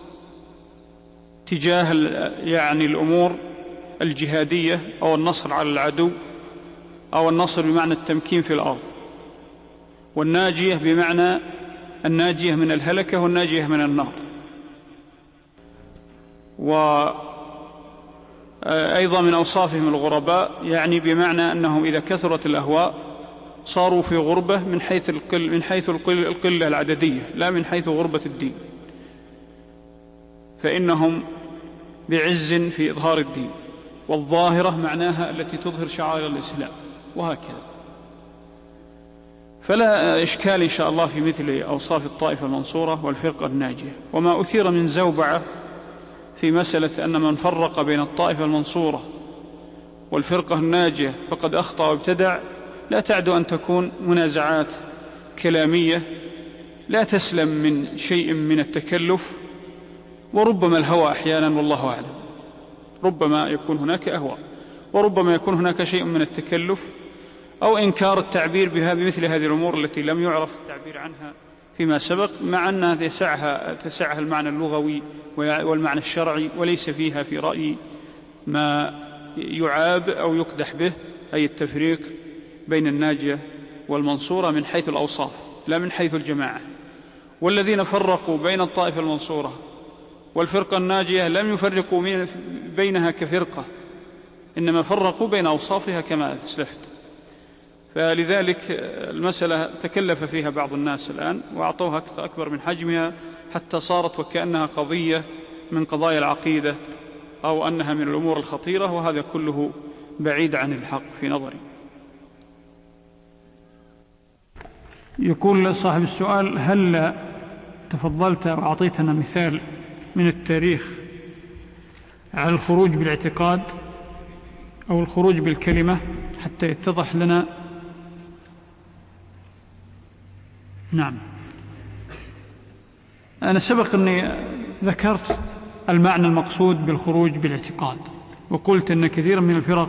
تجاه يعني الأمور الجهادية أو النصر على العدو أو النصر بمعنى التمكين في الأرض، والناجية بمعنى الناجية من الهلكة والناجية من النار. وأيضا من أوصافهم الغرباء، يعني بمعنى أنهم إذا كثرت الأهواء صاروا في غربة من حيث القل من حيث القل القلة العددية، لا من حيث غربة الدين، فإنهم بعز في إظهار الدين. والظاهرة معناها التي تظهر شعائر الإسلام، وهكذا. فلا إشكال إن شاء الله في مثل أوصاف الطائفة المنصورة والفرقة الناجية. وما أثير من زوبعة في مسألة أن من فرق بين الطائفة المنصورة والفرقة الناجية فقد أخطأ وابتدع، لا تعد أن تكون منازعات كلامية لا تسلم من شيء من التكلف، وربما الهوى أحيانا، والله أعلم، ربما يكون هناك أهواء، وربما يكون هناك شيء من التكلف أو إنكار التعبير بها بمثل هذه الأمور التي لم يعرف التعبير عنها فيما سبق، مع أنها تسعها, تسعها المعنى اللغوي والمعنى الشرعي، وليس فيها في رأيي ما يعاب أو يقدح به، أي التفريق بين الناجية والمنصورة من حيث الأوصاف لا من حيث الجماعة. والذين فرقوا بين الطائفة المنصورة والفرقة الناجية لم يفرقوا بينها كفرقة، إنما فرقوا بين أوصافها كما أسلفت. فلذلك المسألة تكلف فيها بعض الناس الآن وأعطوها أكبر من حجمها، حتى صارت وكأنها قضية من قضايا العقيدة أو أنها من الأمور الخطيرة، وهذا كله بعيد عن الحق في نظري. يقول صاحب السؤال: هل تفضلت وأعطيتنا مثال من التاريخ على الخروج بالاعتقاد أو الخروج بالكلمة حتى يتضح لنا؟ نعم، أنا سبق أني ذكرت المعنى المقصود بالخروج بالاعتقاد، وقلت أن كثيرا من الفرق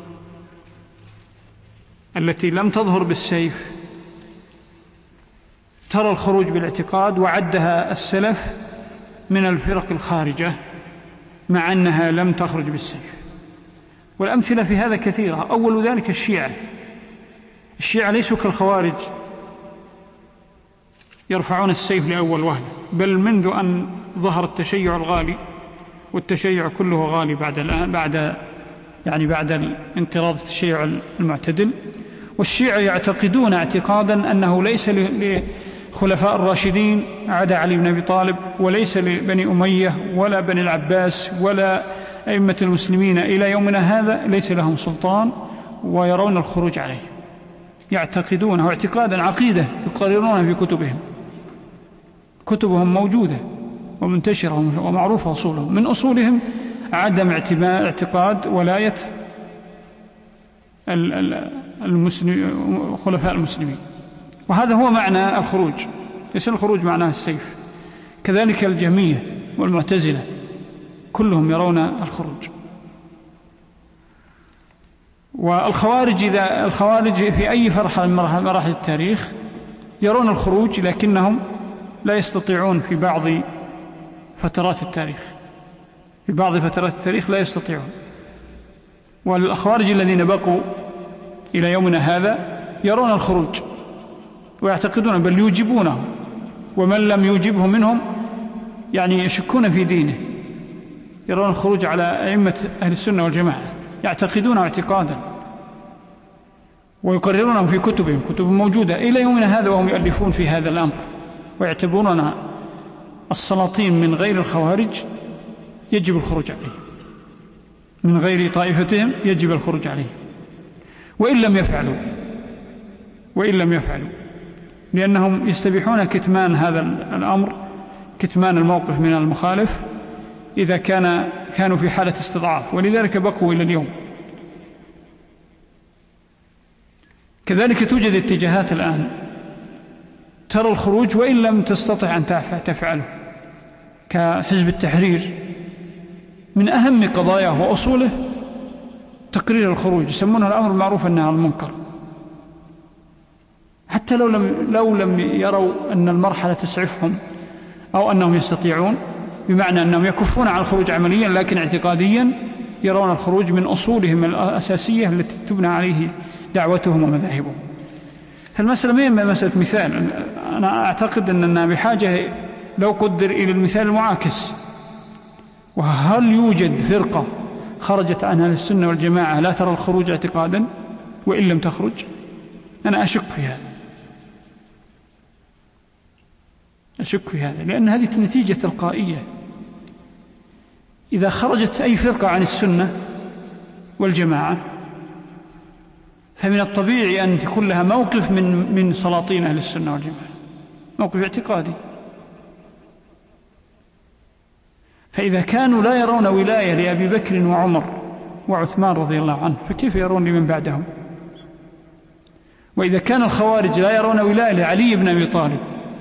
التي لم تظهر بالسيف ترى الخروج بالاعتقاد، وعدها السلف من الفرق الخارجة مع أنها لم تخرج بالسيف. والأمثلة في هذا كثيرة. أول ذلك الشيعة. الشيعة ليسوا كالخوارج يرفعون السيف لأول وهلة، بل منذ أن ظهر التشيع الغالي، والتشيع كله غالي بعد الآن بعد يعني بعد انقراض التشيع المعتدل. والشيعة يعتقدون اعتقادا أنه ليس لخلفاء الراشدين عدا علي بن أبي طالب، وليس لبني أمية ولا بني العباس ولا أئمة المسلمين إلى يومنا هذا ليس لهم سلطان، ويرون الخروج عليه، يعتقدونه اعتقادا عقيدة يقررونه في كتبهم. كتبهم موجودة ومنتشرة ومعروفة أصولهم. من أصولهم عدم اعتقاد ولاية المسلم خلفاء المسلمين. وهذا هو معنى الخروج، ليس الخروج معناه السيف. كذلك الجهمية والمعتزلة كلهم يرون الخروج. والخوارج إذا الخوارج في أي مرحلة من مراحل التاريخ يرون الخروج، لكنهم لا يستطيعون في بعض فترات التاريخ في بعض فترات التاريخ لا يستطيعون. والخوارج الذين بقوا إلى يومنا هذا يرون الخروج ويعتقدون بل يوجبونه، ومن لم يوجبه منهم يعني يشكون في دينه. يرون الخروج على أئمة أهل السنة والجماعة، يعتقدونه اعتقادا ويقررونه في كتبهم، كتب موجودة إلى يومنا هذا وهم يؤلفون في هذا الأمر، ويعتبرون السلاطين من غير الخوارج يجب الخروج عليه، من غير طائفتهم يجب الخروج عليه، وإن لم يفعلوا وإن لم يفعلوا لأنهم يستبيحون كتمان هذا الأمر، كتمان الموقف من المخالف إذا كان كانوا في حالة استضعاف، ولذلك بقوا إلى اليوم. كذلك توجد اتجاهات الآن ترى الخروج وإن لم تستطع أن تفعله، كحزب التحرير من أهم قضاياه وأصوله تقرير الخروج، يسمونه الأمر المعروف والنهي عن المنكر، حتى لو لم, لو لم يروا أن المرحلة تسعفهم أو أنهم يستطيعون، بمعنى أنهم يكفون عن الخروج عمليا، لكن اعتقاديا يرون الخروج من أصولهم الأساسية التي تبنى عليه دعوتهم ومذاهبهم. فالمسألة ما هي مسألة مثال، أنا أعتقد أننا بحاجة لو قدر إلى المثال المعاكس. وهل يوجد فرقة خرجت عن أهل السنة والجماعة لا ترى الخروج اعتقادا وإن لم تخرج؟ أنا أشك في هذا، أشك في هذا لأن هذه نتيجة تلقائية. إذا خرجت أي فرقة عن السنة والجماعة فمن الطبيعي أن تكون لها موقف من من سلاطين أهل السنة والجماعة، موقف اعتقادي. فإذا كانوا لا يرون ولاية لأبي بكر وعمر وعثمان رضي الله عنه، فكيف يرون لمن بعدهم؟ وإذا كان الخوارج لا يرون ولاية لعلي بن أبي طالب،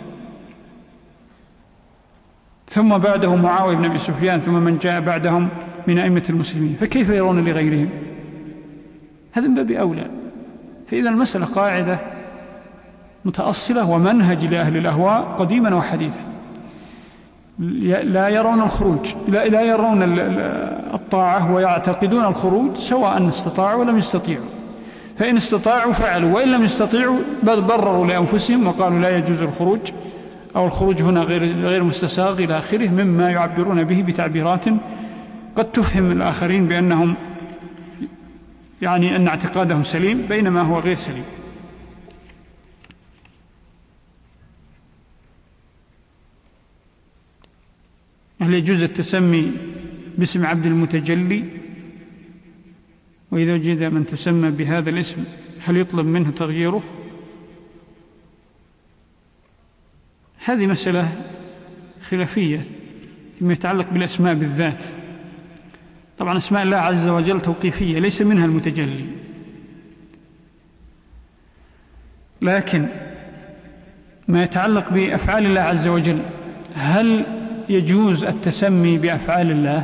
ثم بعده معاوية بن أبي سفيان، ثم من جاء بعدهم من أئمة المسلمين، فكيف يرون لغيرهم؟ هذا من باب أولى. فإذا المسألة قاعدة متأصلة ومنهج لأهل الأهواء قديما وحديثا، لا يرون الخروج، لا يرون الطاعة ويعتقدون الخروج سواء استطاعوا ولم يستطيعوا. فإن استطاعوا فعلوا، وإن لم يستطيعوا برروا لأنفسهم وقالوا لا يجوز الخروج، أو الخروج هنا غير غير مستساغ إلى آخره، مما يعبرون به بتعبيرات قد تفهم الآخرين بأنهم يعني أن اعتقادهم سليم بينما هو غير سليم. هل يجوز التسمي باسم عبد المتجلي؟ وإذا وجد من تسمى بهذا الاسم هل يطلب منه تغييره؟ هذه مسألة خلافية فيما يتعلق بالأسماء بالذات. طبعا أسماء الله عز وجل توقيفية ليس منها المتجلي، لكن ما يتعلق بأفعال الله عز وجل هل يجوز التسمي بأفعال الله؟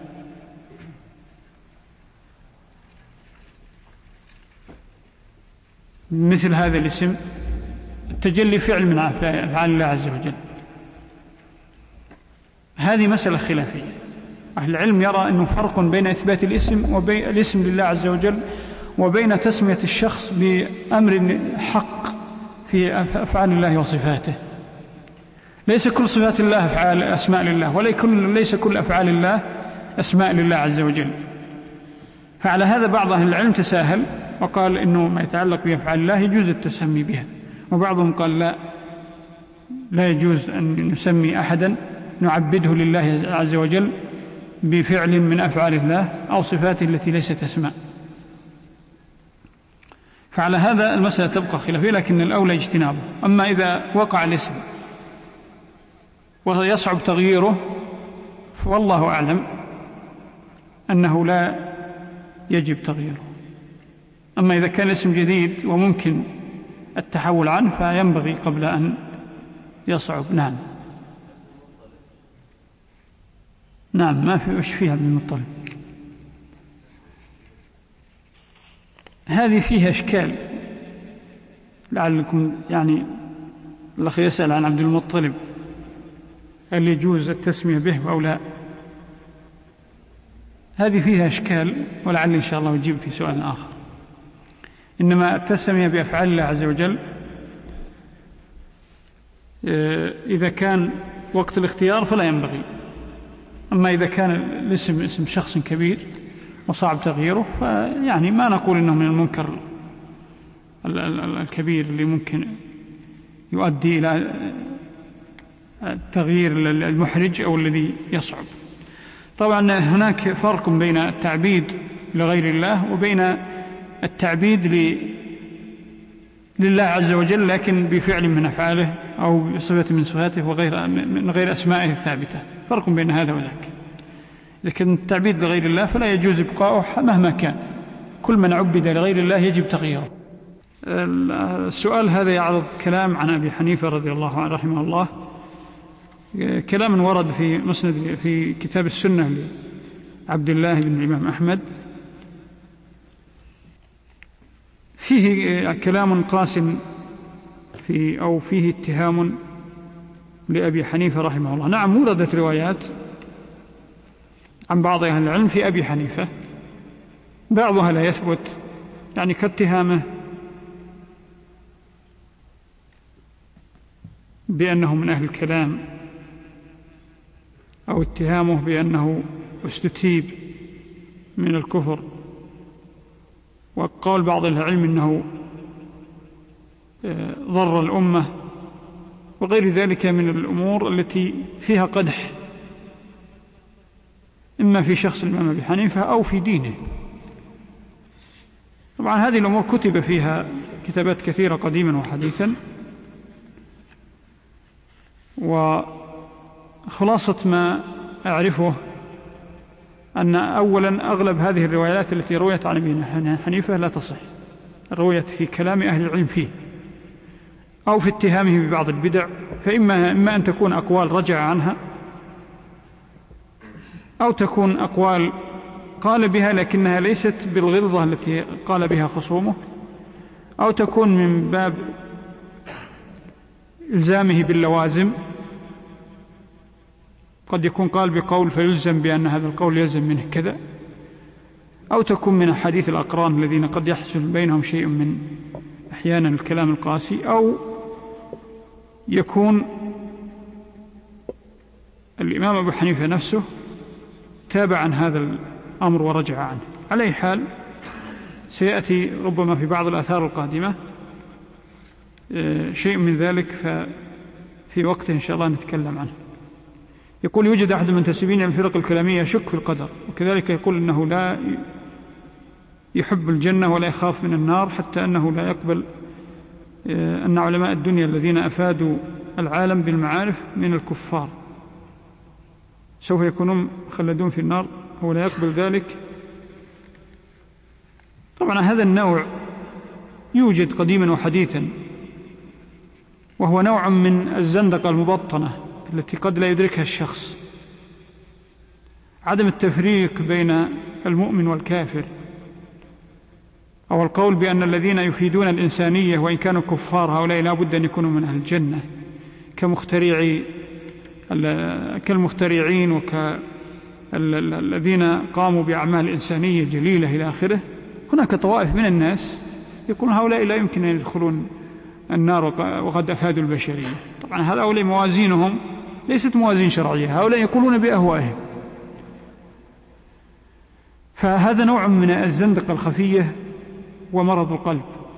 مثل هذا الاسم التجلي فعل من أفعال الله عز وجل، هذه مسألة خلافية. أهل العلم يرى أنه فرق بين إثبات الاسم وبين الاسم لله عز وجل وبين تسمية الشخص بأمر حق في أفعال الله وصفاته. ليس كل صفات الله أفعال أسماء لله، وليس كل أفعال الله أسماء لله عز وجل. فعلى هذا بعض أهل العلم تساهل وقال إنه ما يتعلق بأفعال الله يجوز التسمي بها، وبعضهم قال لا لا يجوز أن نسمي أحدا نعبده لله عز وجل بفعل من أفعال الله أو صفاته التي ليست أسماء. فعلى هذا المسألة تبقى خلافية، لكن الأولى اجتنابه. أما إذا وقع الاسم ويصعب تغييره فوالله أعلم أنه لا يجب تغييره. أما إذا كان اسم جديد وممكن التحول عنه فينبغي قبل أن يصعب. نعم نعم ما في وش فيها ابن المطلب. هذه فيها إشكال، لعلكم يعني الأخ يسأل عن عبد المطلب هل يجوز التسمية به أو لا. هذه فيها إشكال ولعل إن شاء الله يجيب في سؤال آخر. إنما التسمية بأفعال الله عز وجل إذا كان وقت الاختيار فلا ينبغي. أما إذا كان الاسم اسم شخص كبير وصعب تغييره فيعني ما نقول إنه من المنكر الكبير اللي ممكن يؤدي إلى التغيير المحرج أو الذي يصعب. طبعا هناك فرق بين التعبيد لغير الله وبين التعبيد لله عز وجل لكن بفعل من أفعاله أو بصفة من صفاته وغير من غير أسمائه الثابتة. فرق بين هذا وذاك. لكن التعبيد لغير الله فلا يجوز إبقاؤه مهما كان. كل من عبد لغير الله يجب تغييره. السؤال هذا يعرض كلام عن أبي حنيفة رضي الله عنه رحمه الله، كلام ورد في مسند في كتاب السنة لعبد الله بن الإمام أحمد، فيه كلام قاسم في أو فيه اتهام لأبي حنيفة رحمه الله. نعم وردت روايات عن بعض أهل العلم في أبي حنيفة، بعضها لا يثبت، يعني كاتهامه بأنه من أهل الكلام أو اتهامه بأنه استتيب من الكفر، وقال بعض العلم أنه ضر الأمة وغير ذلك من الأمور التي فيها قدح إما في شخص الإمام أبي حنيفة أو في دينه. طبعا هذه الأمور كتب فيها كتابات كثيرة قديما وحديثا، وخلاصة ما أعرفه أن أولا أغلب هذه الروايات التي رويت عن ابن حنيفة لا تصح، رويت في كلام أهل العلم فيه أو في اتهامه ببعض البدع، فإما إما أن تكون أقوال رجع عنها أو تكون أقوال قال بها لكنها ليست بالغلظة التي قال بها خصومه، أو تكون من باب إلزامه باللوازم، قد يكون قال بقول فيلزم بأن هذا القول يلزم منه كذا، أو تكون من حديث الأقران الذين قد يحصل بينهم شيء من أحيانا الكلام القاسي، أو يكون الإمام أبو حنيفة نفسه تابع عن هذا الأمر ورجع عنه. على أي حال سيأتي ربما في بعض الآثار القادمة شيء من ذلك ففي وقت إن شاء الله نتكلم عنه. يقول يوجد أحد من المنتسبين للفرق الكلامية يشك في القدر، وكذلك يقول أنه لا يحب الجنة ولا يخاف من النار، حتى أنه لا يقبل أن علماء الدنيا الذين أفادوا العالم بالمعارف من الكفار سوف يكونون خلدون في النار، هو لا يقبل ذلك. طبعا هذا النوع يوجد قديما وحديثا، وهو نوع من الزندقة المبطنة التي قد لا يدركها الشخص، عدم التفريق بين المؤمن والكافر، أو القول بأن الذين يفيدون الإنسانية وإن كانوا كفار هؤلاء لا بد أن يكونوا من أهل الجنة كمخترعي كالمخترعين وكالذين قاموا بأعمال إنسانية جليلة إلى آخره. هناك طوائف من الناس يقولون هؤلاء لا يمكن أن يدخلون النار وقد أفادوا البشرية. طبعا هؤلاء موازينهم ليست موازين شرعية، هؤلاء يقولون بأهوائهم. فهذا نوع من الزندقة الخفية ومرض القلب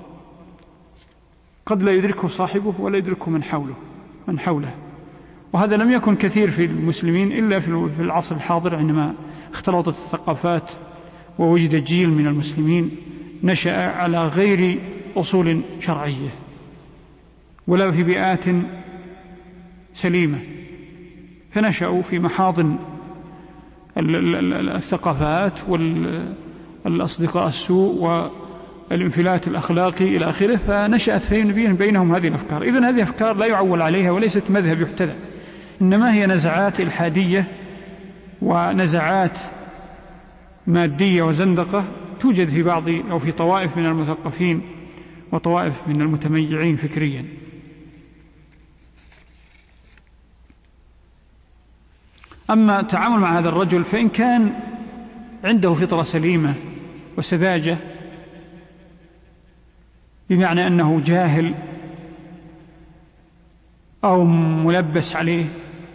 قد لا يدركه صاحبه ولا يدركه من حوله من حوله وهذا لم يكن كثير في المسلمين إلا في العصر الحاضر، عندما اختلطت الثقافات ووجد جيل من المسلمين نشأ على غير أصول شرعية ولا في بيئات سليمة، فنشأوا في محاضن الثقافات والأصدقاء السوء الانفلات الأخلاقي إلى آخره، فنشأت بينهم هذه الأفكار. إذن هذه أفكار لا يعول عليها وليست مذهب يحتذى، إنما هي نزعات إلحادية ونزعات مادية وزندقة توجد في بعض أو في طوائف من المثقفين وطوائف من المتميعين فكريا. أما التعامل مع هذا الرجل فإن كان عنده فطرة سليمة وسذاجة، بمعنى أنه جاهل أو ملبس عليه،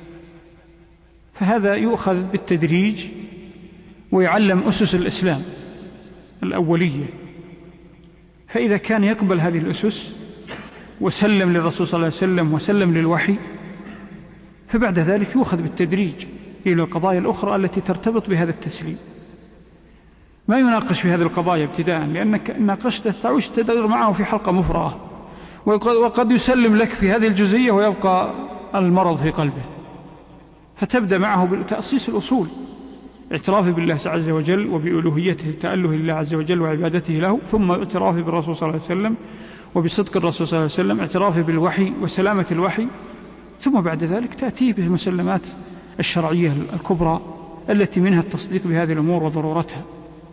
فهذا يؤخذ بالتدريج ويعلم أسس الإسلام الأولية. فإذا كان يقبل هذه الأسس وسلم للرسول صلى الله عليه وسلم وسلم للوحي، فبعد ذلك يؤخذ بالتدريج إلى القضايا الأخرى التي ترتبط بهذا التسليم. ما يناقش في هذه القضايا ابتداء، لأنك ناقشته تعوش تدغر معه في حلقة مفرغة، وقد يسلم لك في هذه الجزئية ويبقى المرض في قلبه، فتبدأ معه بتأسيس الأصول، اعترافه بالله عز وجل وبألوهيته، تأله لله عز وجل وعبادته له، ثم اعترافه بالرسول صلى الله عليه وسلم وبصدق الرسول صلى الله عليه وسلم، اعترافه بالوحي وسلامة الوحي، ثم بعد ذلك تأتيه بالمسلمات الشرعية الكبرى التي منها التصديق بهذه الأمور وضرورتها.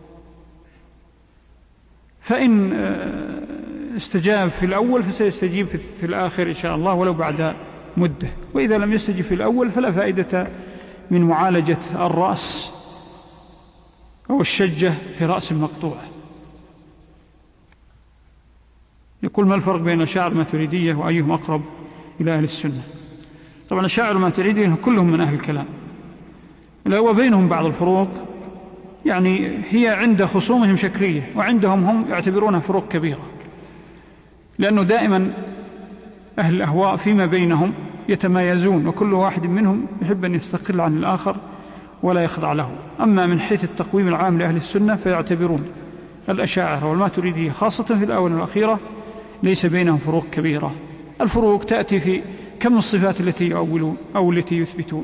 فإن استجاب في الأول فسيستجيب في الآخر إن شاء الله ولو بعد مدة، وإذا لم يستجب في الأول فلا فائدة من معالجة الرأس أو الشجة في رأس مقطوع. يقول: ما الفرق بين الأشاعرة الماتريدية وأيهم أقرب إلى أهل السنة؟ طبعا الأشاعرة الماتريدية كلهم من أهل الكلام، وبينهم بعض الفروق، يعني هي عند خصومهم شكلية، وعندهم هم يعتبرونها فروق كبيرة، لأنه دائما أهل الأهواء فيما بينهم يتمايزون، وكل واحد منهم يحب أن يستقل عن الآخر ولا يخضع له. أما من حيث التقويم العام لأهل السنة فيعتبرون الأشاعرة والماتريدية خاصة في الآونة الأخيرة ليس بينهم فروق كبيرة. الفروق تأتي في كم الصفات التي يؤولون أو التي يثبتون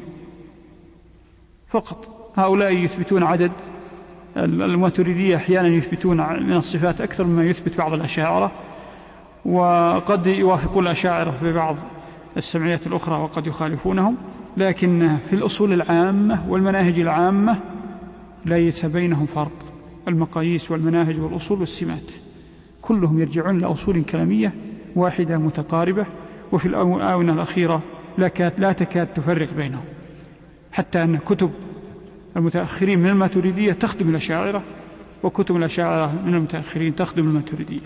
فقط. هؤلاء يثبتون عدد، الماتريدية أحيانا يثبتون من الصفات أكثر مما يثبت بعض الأشاعرة، وقد يوافقون الأشاعرة في بعض السمعيات الأخرى وقد يخالفونهم، لكن في الأصول العامة والمناهج العامة ليس بينهم فرق. المقاييس والمناهج والأصول والسمات كلهم يرجعون لأصول كلامية واحدة متقاربة، وفي الآونة الأخيرة لا تكاد تفرق بينهم، حتى أن كتب المتأخرين من الماتريدية تخدم الأشاعرة، وكتب الأشاعرة من المتأخرين تخدم الماتريدية.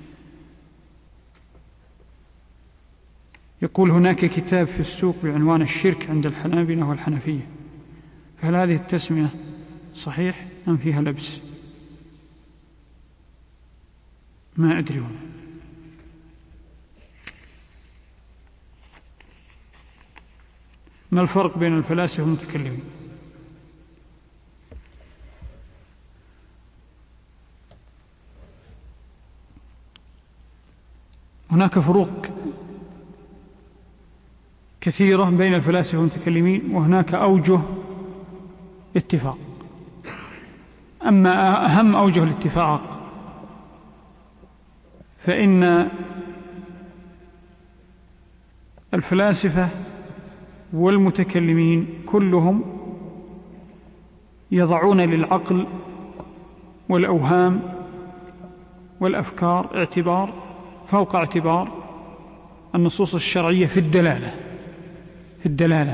يقول: هناك كتاب في السوق بعنوان الشرك عند الحنابلة والحنفية، فهل هذه التسمية صحيح أم فيها لبس؟ ما أدري والله. ما الفرق بين الفلاسفة والمتكلمين؟ هناك فروق كثيرة بين الفلاسفة والمتكلمين، وهناك أوجه اتفاق. أما أهم أوجه الاتفاق فإن الفلاسفة والمتكلمين كلهم يضعون للعقل والأوهام والأفكار اعتبار فوق اعتبار النصوص الشرعية في الدلالة في الدلالة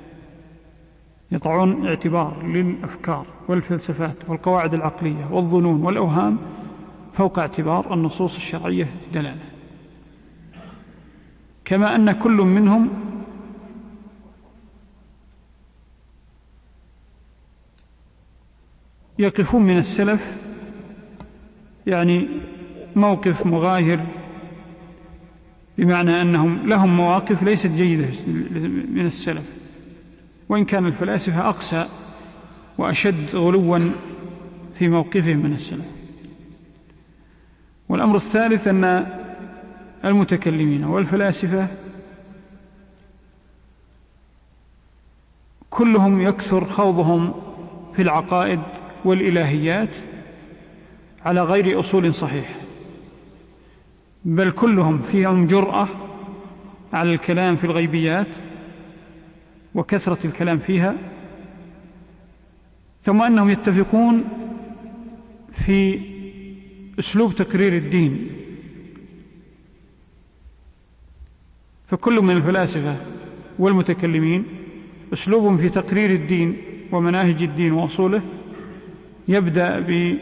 يضعون اعتبار للأفكار والفلسفات والقواعد العقلية والظنون والأوهام فوق اعتبار النصوص الشرعية في الدلالة، كما أن كل منهم يقفون من السلف يعني موقف مغاير، بمعنى أنهم لهم مواقف ليست جيدة من السلف، وإن كان الفلاسفة أقسى وأشد غلوا في موقفهم من السلف. والأمر الثالث أن المتكلمين والفلاسفة كلهم يكثر خوضهم في العقائد والإلهيات على غير أصول صحيحة، بل كلهم فيهم جرأة على الكلام في الغيبيات وكثرة الكلام فيها، ثم أنهم يتفقون في أسلوب تقرير الدين. فكل من الفلاسفة والمتكلمين أسلوبهم في تقرير الدين ومناهج الدين وأصوله يبدأ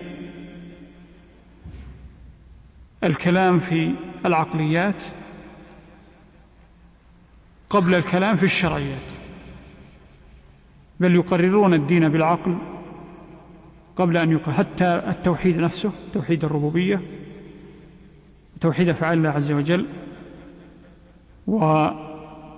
بالكلام في العقليات قبل الكلام في الشرعيات، بل يقررون الدين بالعقل قبل أن يقرر حتى التوحيد نفسه، توحيد الربوبية وتوحيد أفعال الله عز وجل، وقبل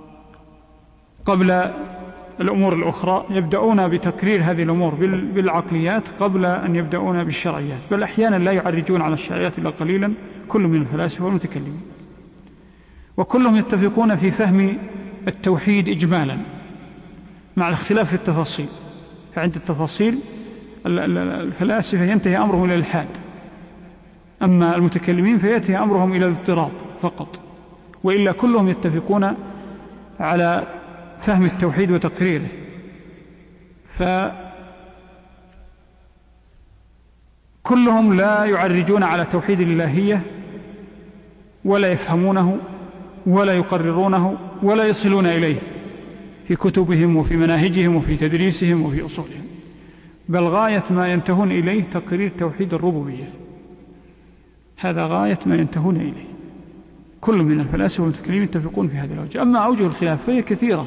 الأمور الأخرى يبدأون بتقرير هذه الأمور بالعقليات قبل أن يبدأون بالشرعيات، بل أحيانا لا يعرجون على الشرعيات إلا قليلا، كل من الفلاسفة والمتكلمين. وكلهم يتفقون في فهم التوحيد إجمالا مع الاختلاف في التفاصيل. فعند التفاصيل الفلاسفة ينتهي أمرهم إلى الإلحاد، أما المتكلمين فينتهي أمرهم إلى الاضطراب فقط، وإلا كلهم يتفقون على فهم التوحيد وتقريره. فكلهم لا يعرجون على توحيد الإلهية ولا يفهمونه ولا يقررونه ولا يصلون إليه في كتبهم وفي مناهجهم وفي تدريسهم وفي أصولهم، بل غاية ما ينتهون إليه تقرير توحيد الربوبية، هذا غاية ما ينتهون إليه. كل من الفلاسفة والمتكلمين يتفقون في هذا الوجه. أما أوجه الخلاف فهي كثيرة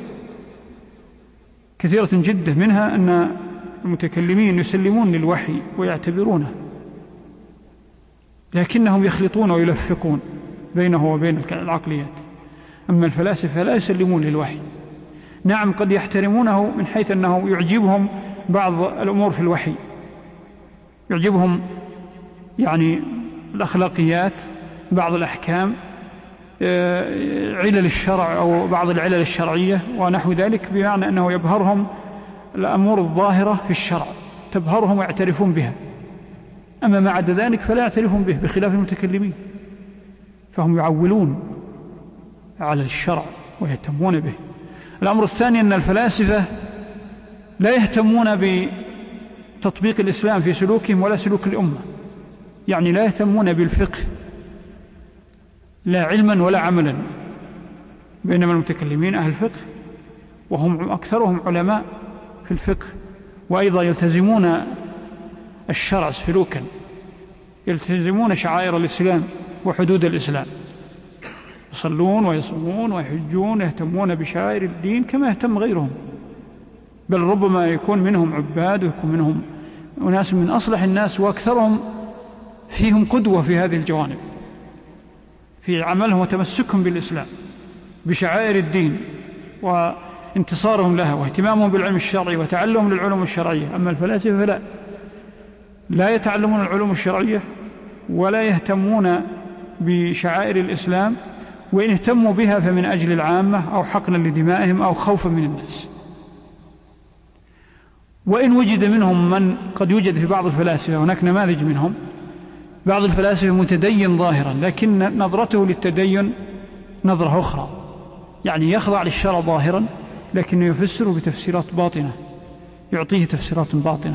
كثيرة جدا، منها أن المتكلمين يسلمون للوحي ويعتبرونه، لكنهم يخلطون ويلفقون بينه وبين العقليات. أما الفلاسفة لا يسلمون للوحي، نعم قد يحترمونه من حيث أنه يعجبهم بعض الأمور في الوحي، يعجبهم يعني الأخلاقيات، بعض الأحكام، علل الشرع أو بعض العلل الشرعية ونحو ذلك، بمعنى أنه يبهرهم الأمور الظاهرة في الشرع، تبهرهم ويعترفون بها. أما ما عدا ذلك فلا يعترفون به، بخلاف المتكلمين فهم يعولون على الشرع ويهتمون به. الأمر الثاني أن الفلاسفة لا يهتمون بتطبيق الإسلام في سلوكهم ولا سلوك الأمة، يعني لا يهتمون بالفقه لا علما ولا عملا، بينما المتكلمين أهل الفقه وهم أكثرهم علماء في الفقه، وأيضا يلتزمون الشرع سلوكا، يلتزمون شعائر الإسلام وحدود الإسلام، يصلون ويصومون ويحجون، يهتمون بشعائر الدين كما يهتم غيرهم، بل ربما يكون منهم عباد ويكون منهم أناس من أصلح الناس، وأكثرهم فيهم قدوة في هذه الجوانب، في عملهم وتمسكهم بالإسلام بشعائر الدين وانتصارهم لها واهتمامهم بالعلم الشرعي وتعلمهم للعلوم الشرعية. أما الفلاسفة فلا لا يتعلمون العلوم الشرعية ولا يهتمون بشعائر الإسلام، وإن اهتموا بها فمن أجل العامة أو حقنا لدمائهم أو خوفا من الناس. وإن وجد منهم من قد يوجد في بعض الفلاسفة، هناك نماذج منهم، بعض الفلاسفة متدين ظاهرا لكن نظرته للتدين نظرة أخرى، يعني يخضع للشرع ظاهرا لكنه يفسره بتفسيرات باطنة، يعطيه تفسيرات باطنة،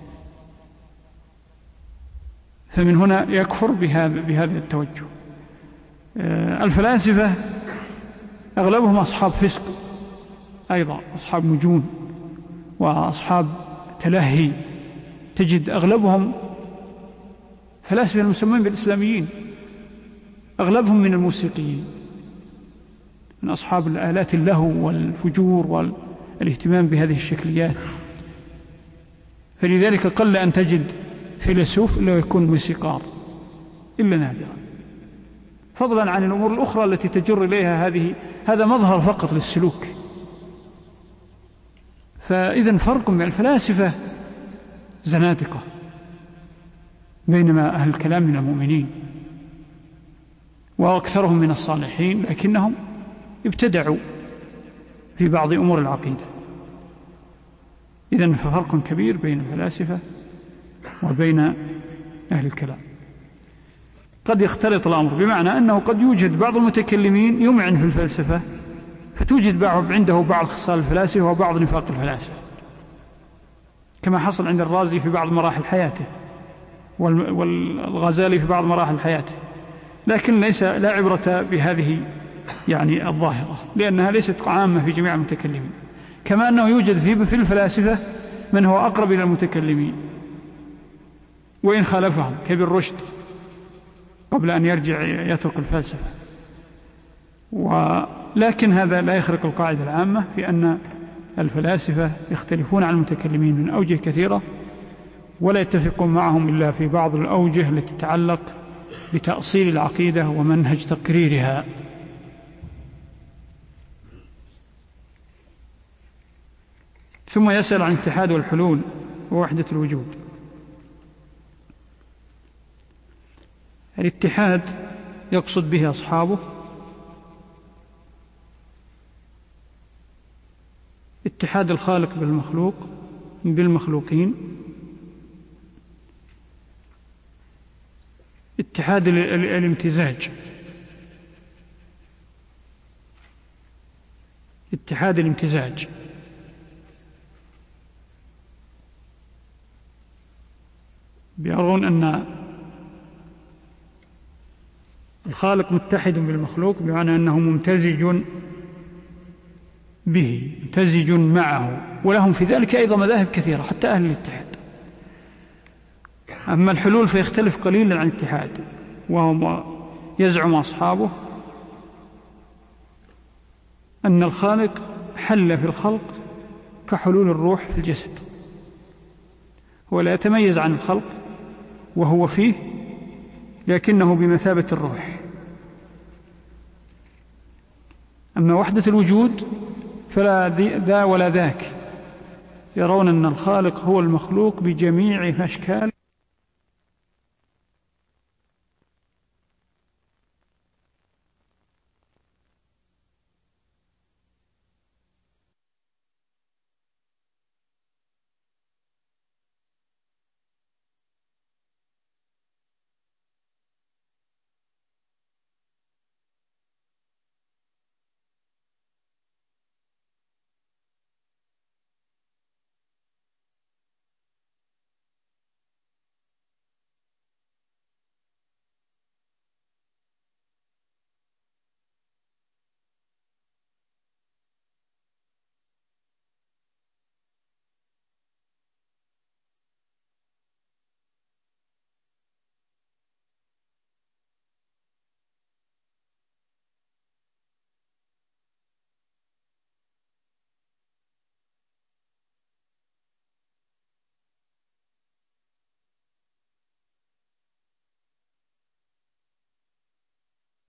فمن هنا يكفر بهذا بهذا التوجه. الفلاسفة أغلبهم أصحاب فسق أيضا، أصحاب مجون وأصحاب تلهي، تجد أغلبهم فلاسفة المسمين بالإسلاميين أغلبهم من الموسيقيين، من أصحاب الآلات اللهو والفجور والاهتمام بهذه الشكليات، فلذلك قل أن تجد فيلسوف إلا يكون موسيقار إلا نادرا، فضلا عن الأمور الأخرى التي تجر إليها هذه هذا مظهر فقط للسلوك. فإذن فرق بين الفلاسفة زنادقة، بينما أهل الكلام من المؤمنين وأكثرهم من الصالحين، لكنهم ابتدعوا في بعض أمور العقيدة. إذن فرق كبير بين الفلاسفة وبين أهل الكلام. قد يختلط الأمر، بمعنى أنه قد يوجد بعض المتكلمين يمعن في الفلسفة فتوجد عنده بعض خصال الفلاسفة وبعض نفاق الفلاسفة، كما حصل عند الرازي في بعض مراحل حياته والغزالي في بعض مراحل حياته، لكن ليس لا عبرة بهذه يعني الظاهرة، لأنها ليست عامة في جميع المتكلمين. كما أنه يوجد في الفلاسفة من هو أقرب إلى المتكلمين وإن خالفهم، كابن رشد قبل أن يرجع يترك الفلسفة، ولكن هذا لا يخرق القاعدة العامة في أن الفلاسفة يختلفون عن المتكلمين من أوجه كثيرة، ولا يتفقون معهم إلا في بعض الأوجه التي تتعلق بتأصيل العقيدة ومنهج تقريرها. ثم يسأل عن الاتحاد والحلول ووحدة الوجود. الاتحاد يقصد به أصحابه اتحاد الخالق بالمخلوق بالمخلوقين، اتحاد الامتزاج، اتحاد الامتزاج بيرون أن الخالق متحد بالمخلوق، بمعنى أنه ممتزج به ممتزج معه، ولهم في ذلك أيضا مذاهب كثيرة حتى أهل الاتحاد. أما الحلول فيختلف قليلا عن الاتحاد، وهم يزعم أصحابه أن الخالق حل في الخلق كحلول الروح في الجسد، ولا يتميز عن الخلق وهو فيه، لكنه بمثابة الروح. أما وحدة الوجود فلا ذا ولا ذاك، يرون أن الخالق هو المخلوق بجميع أشكال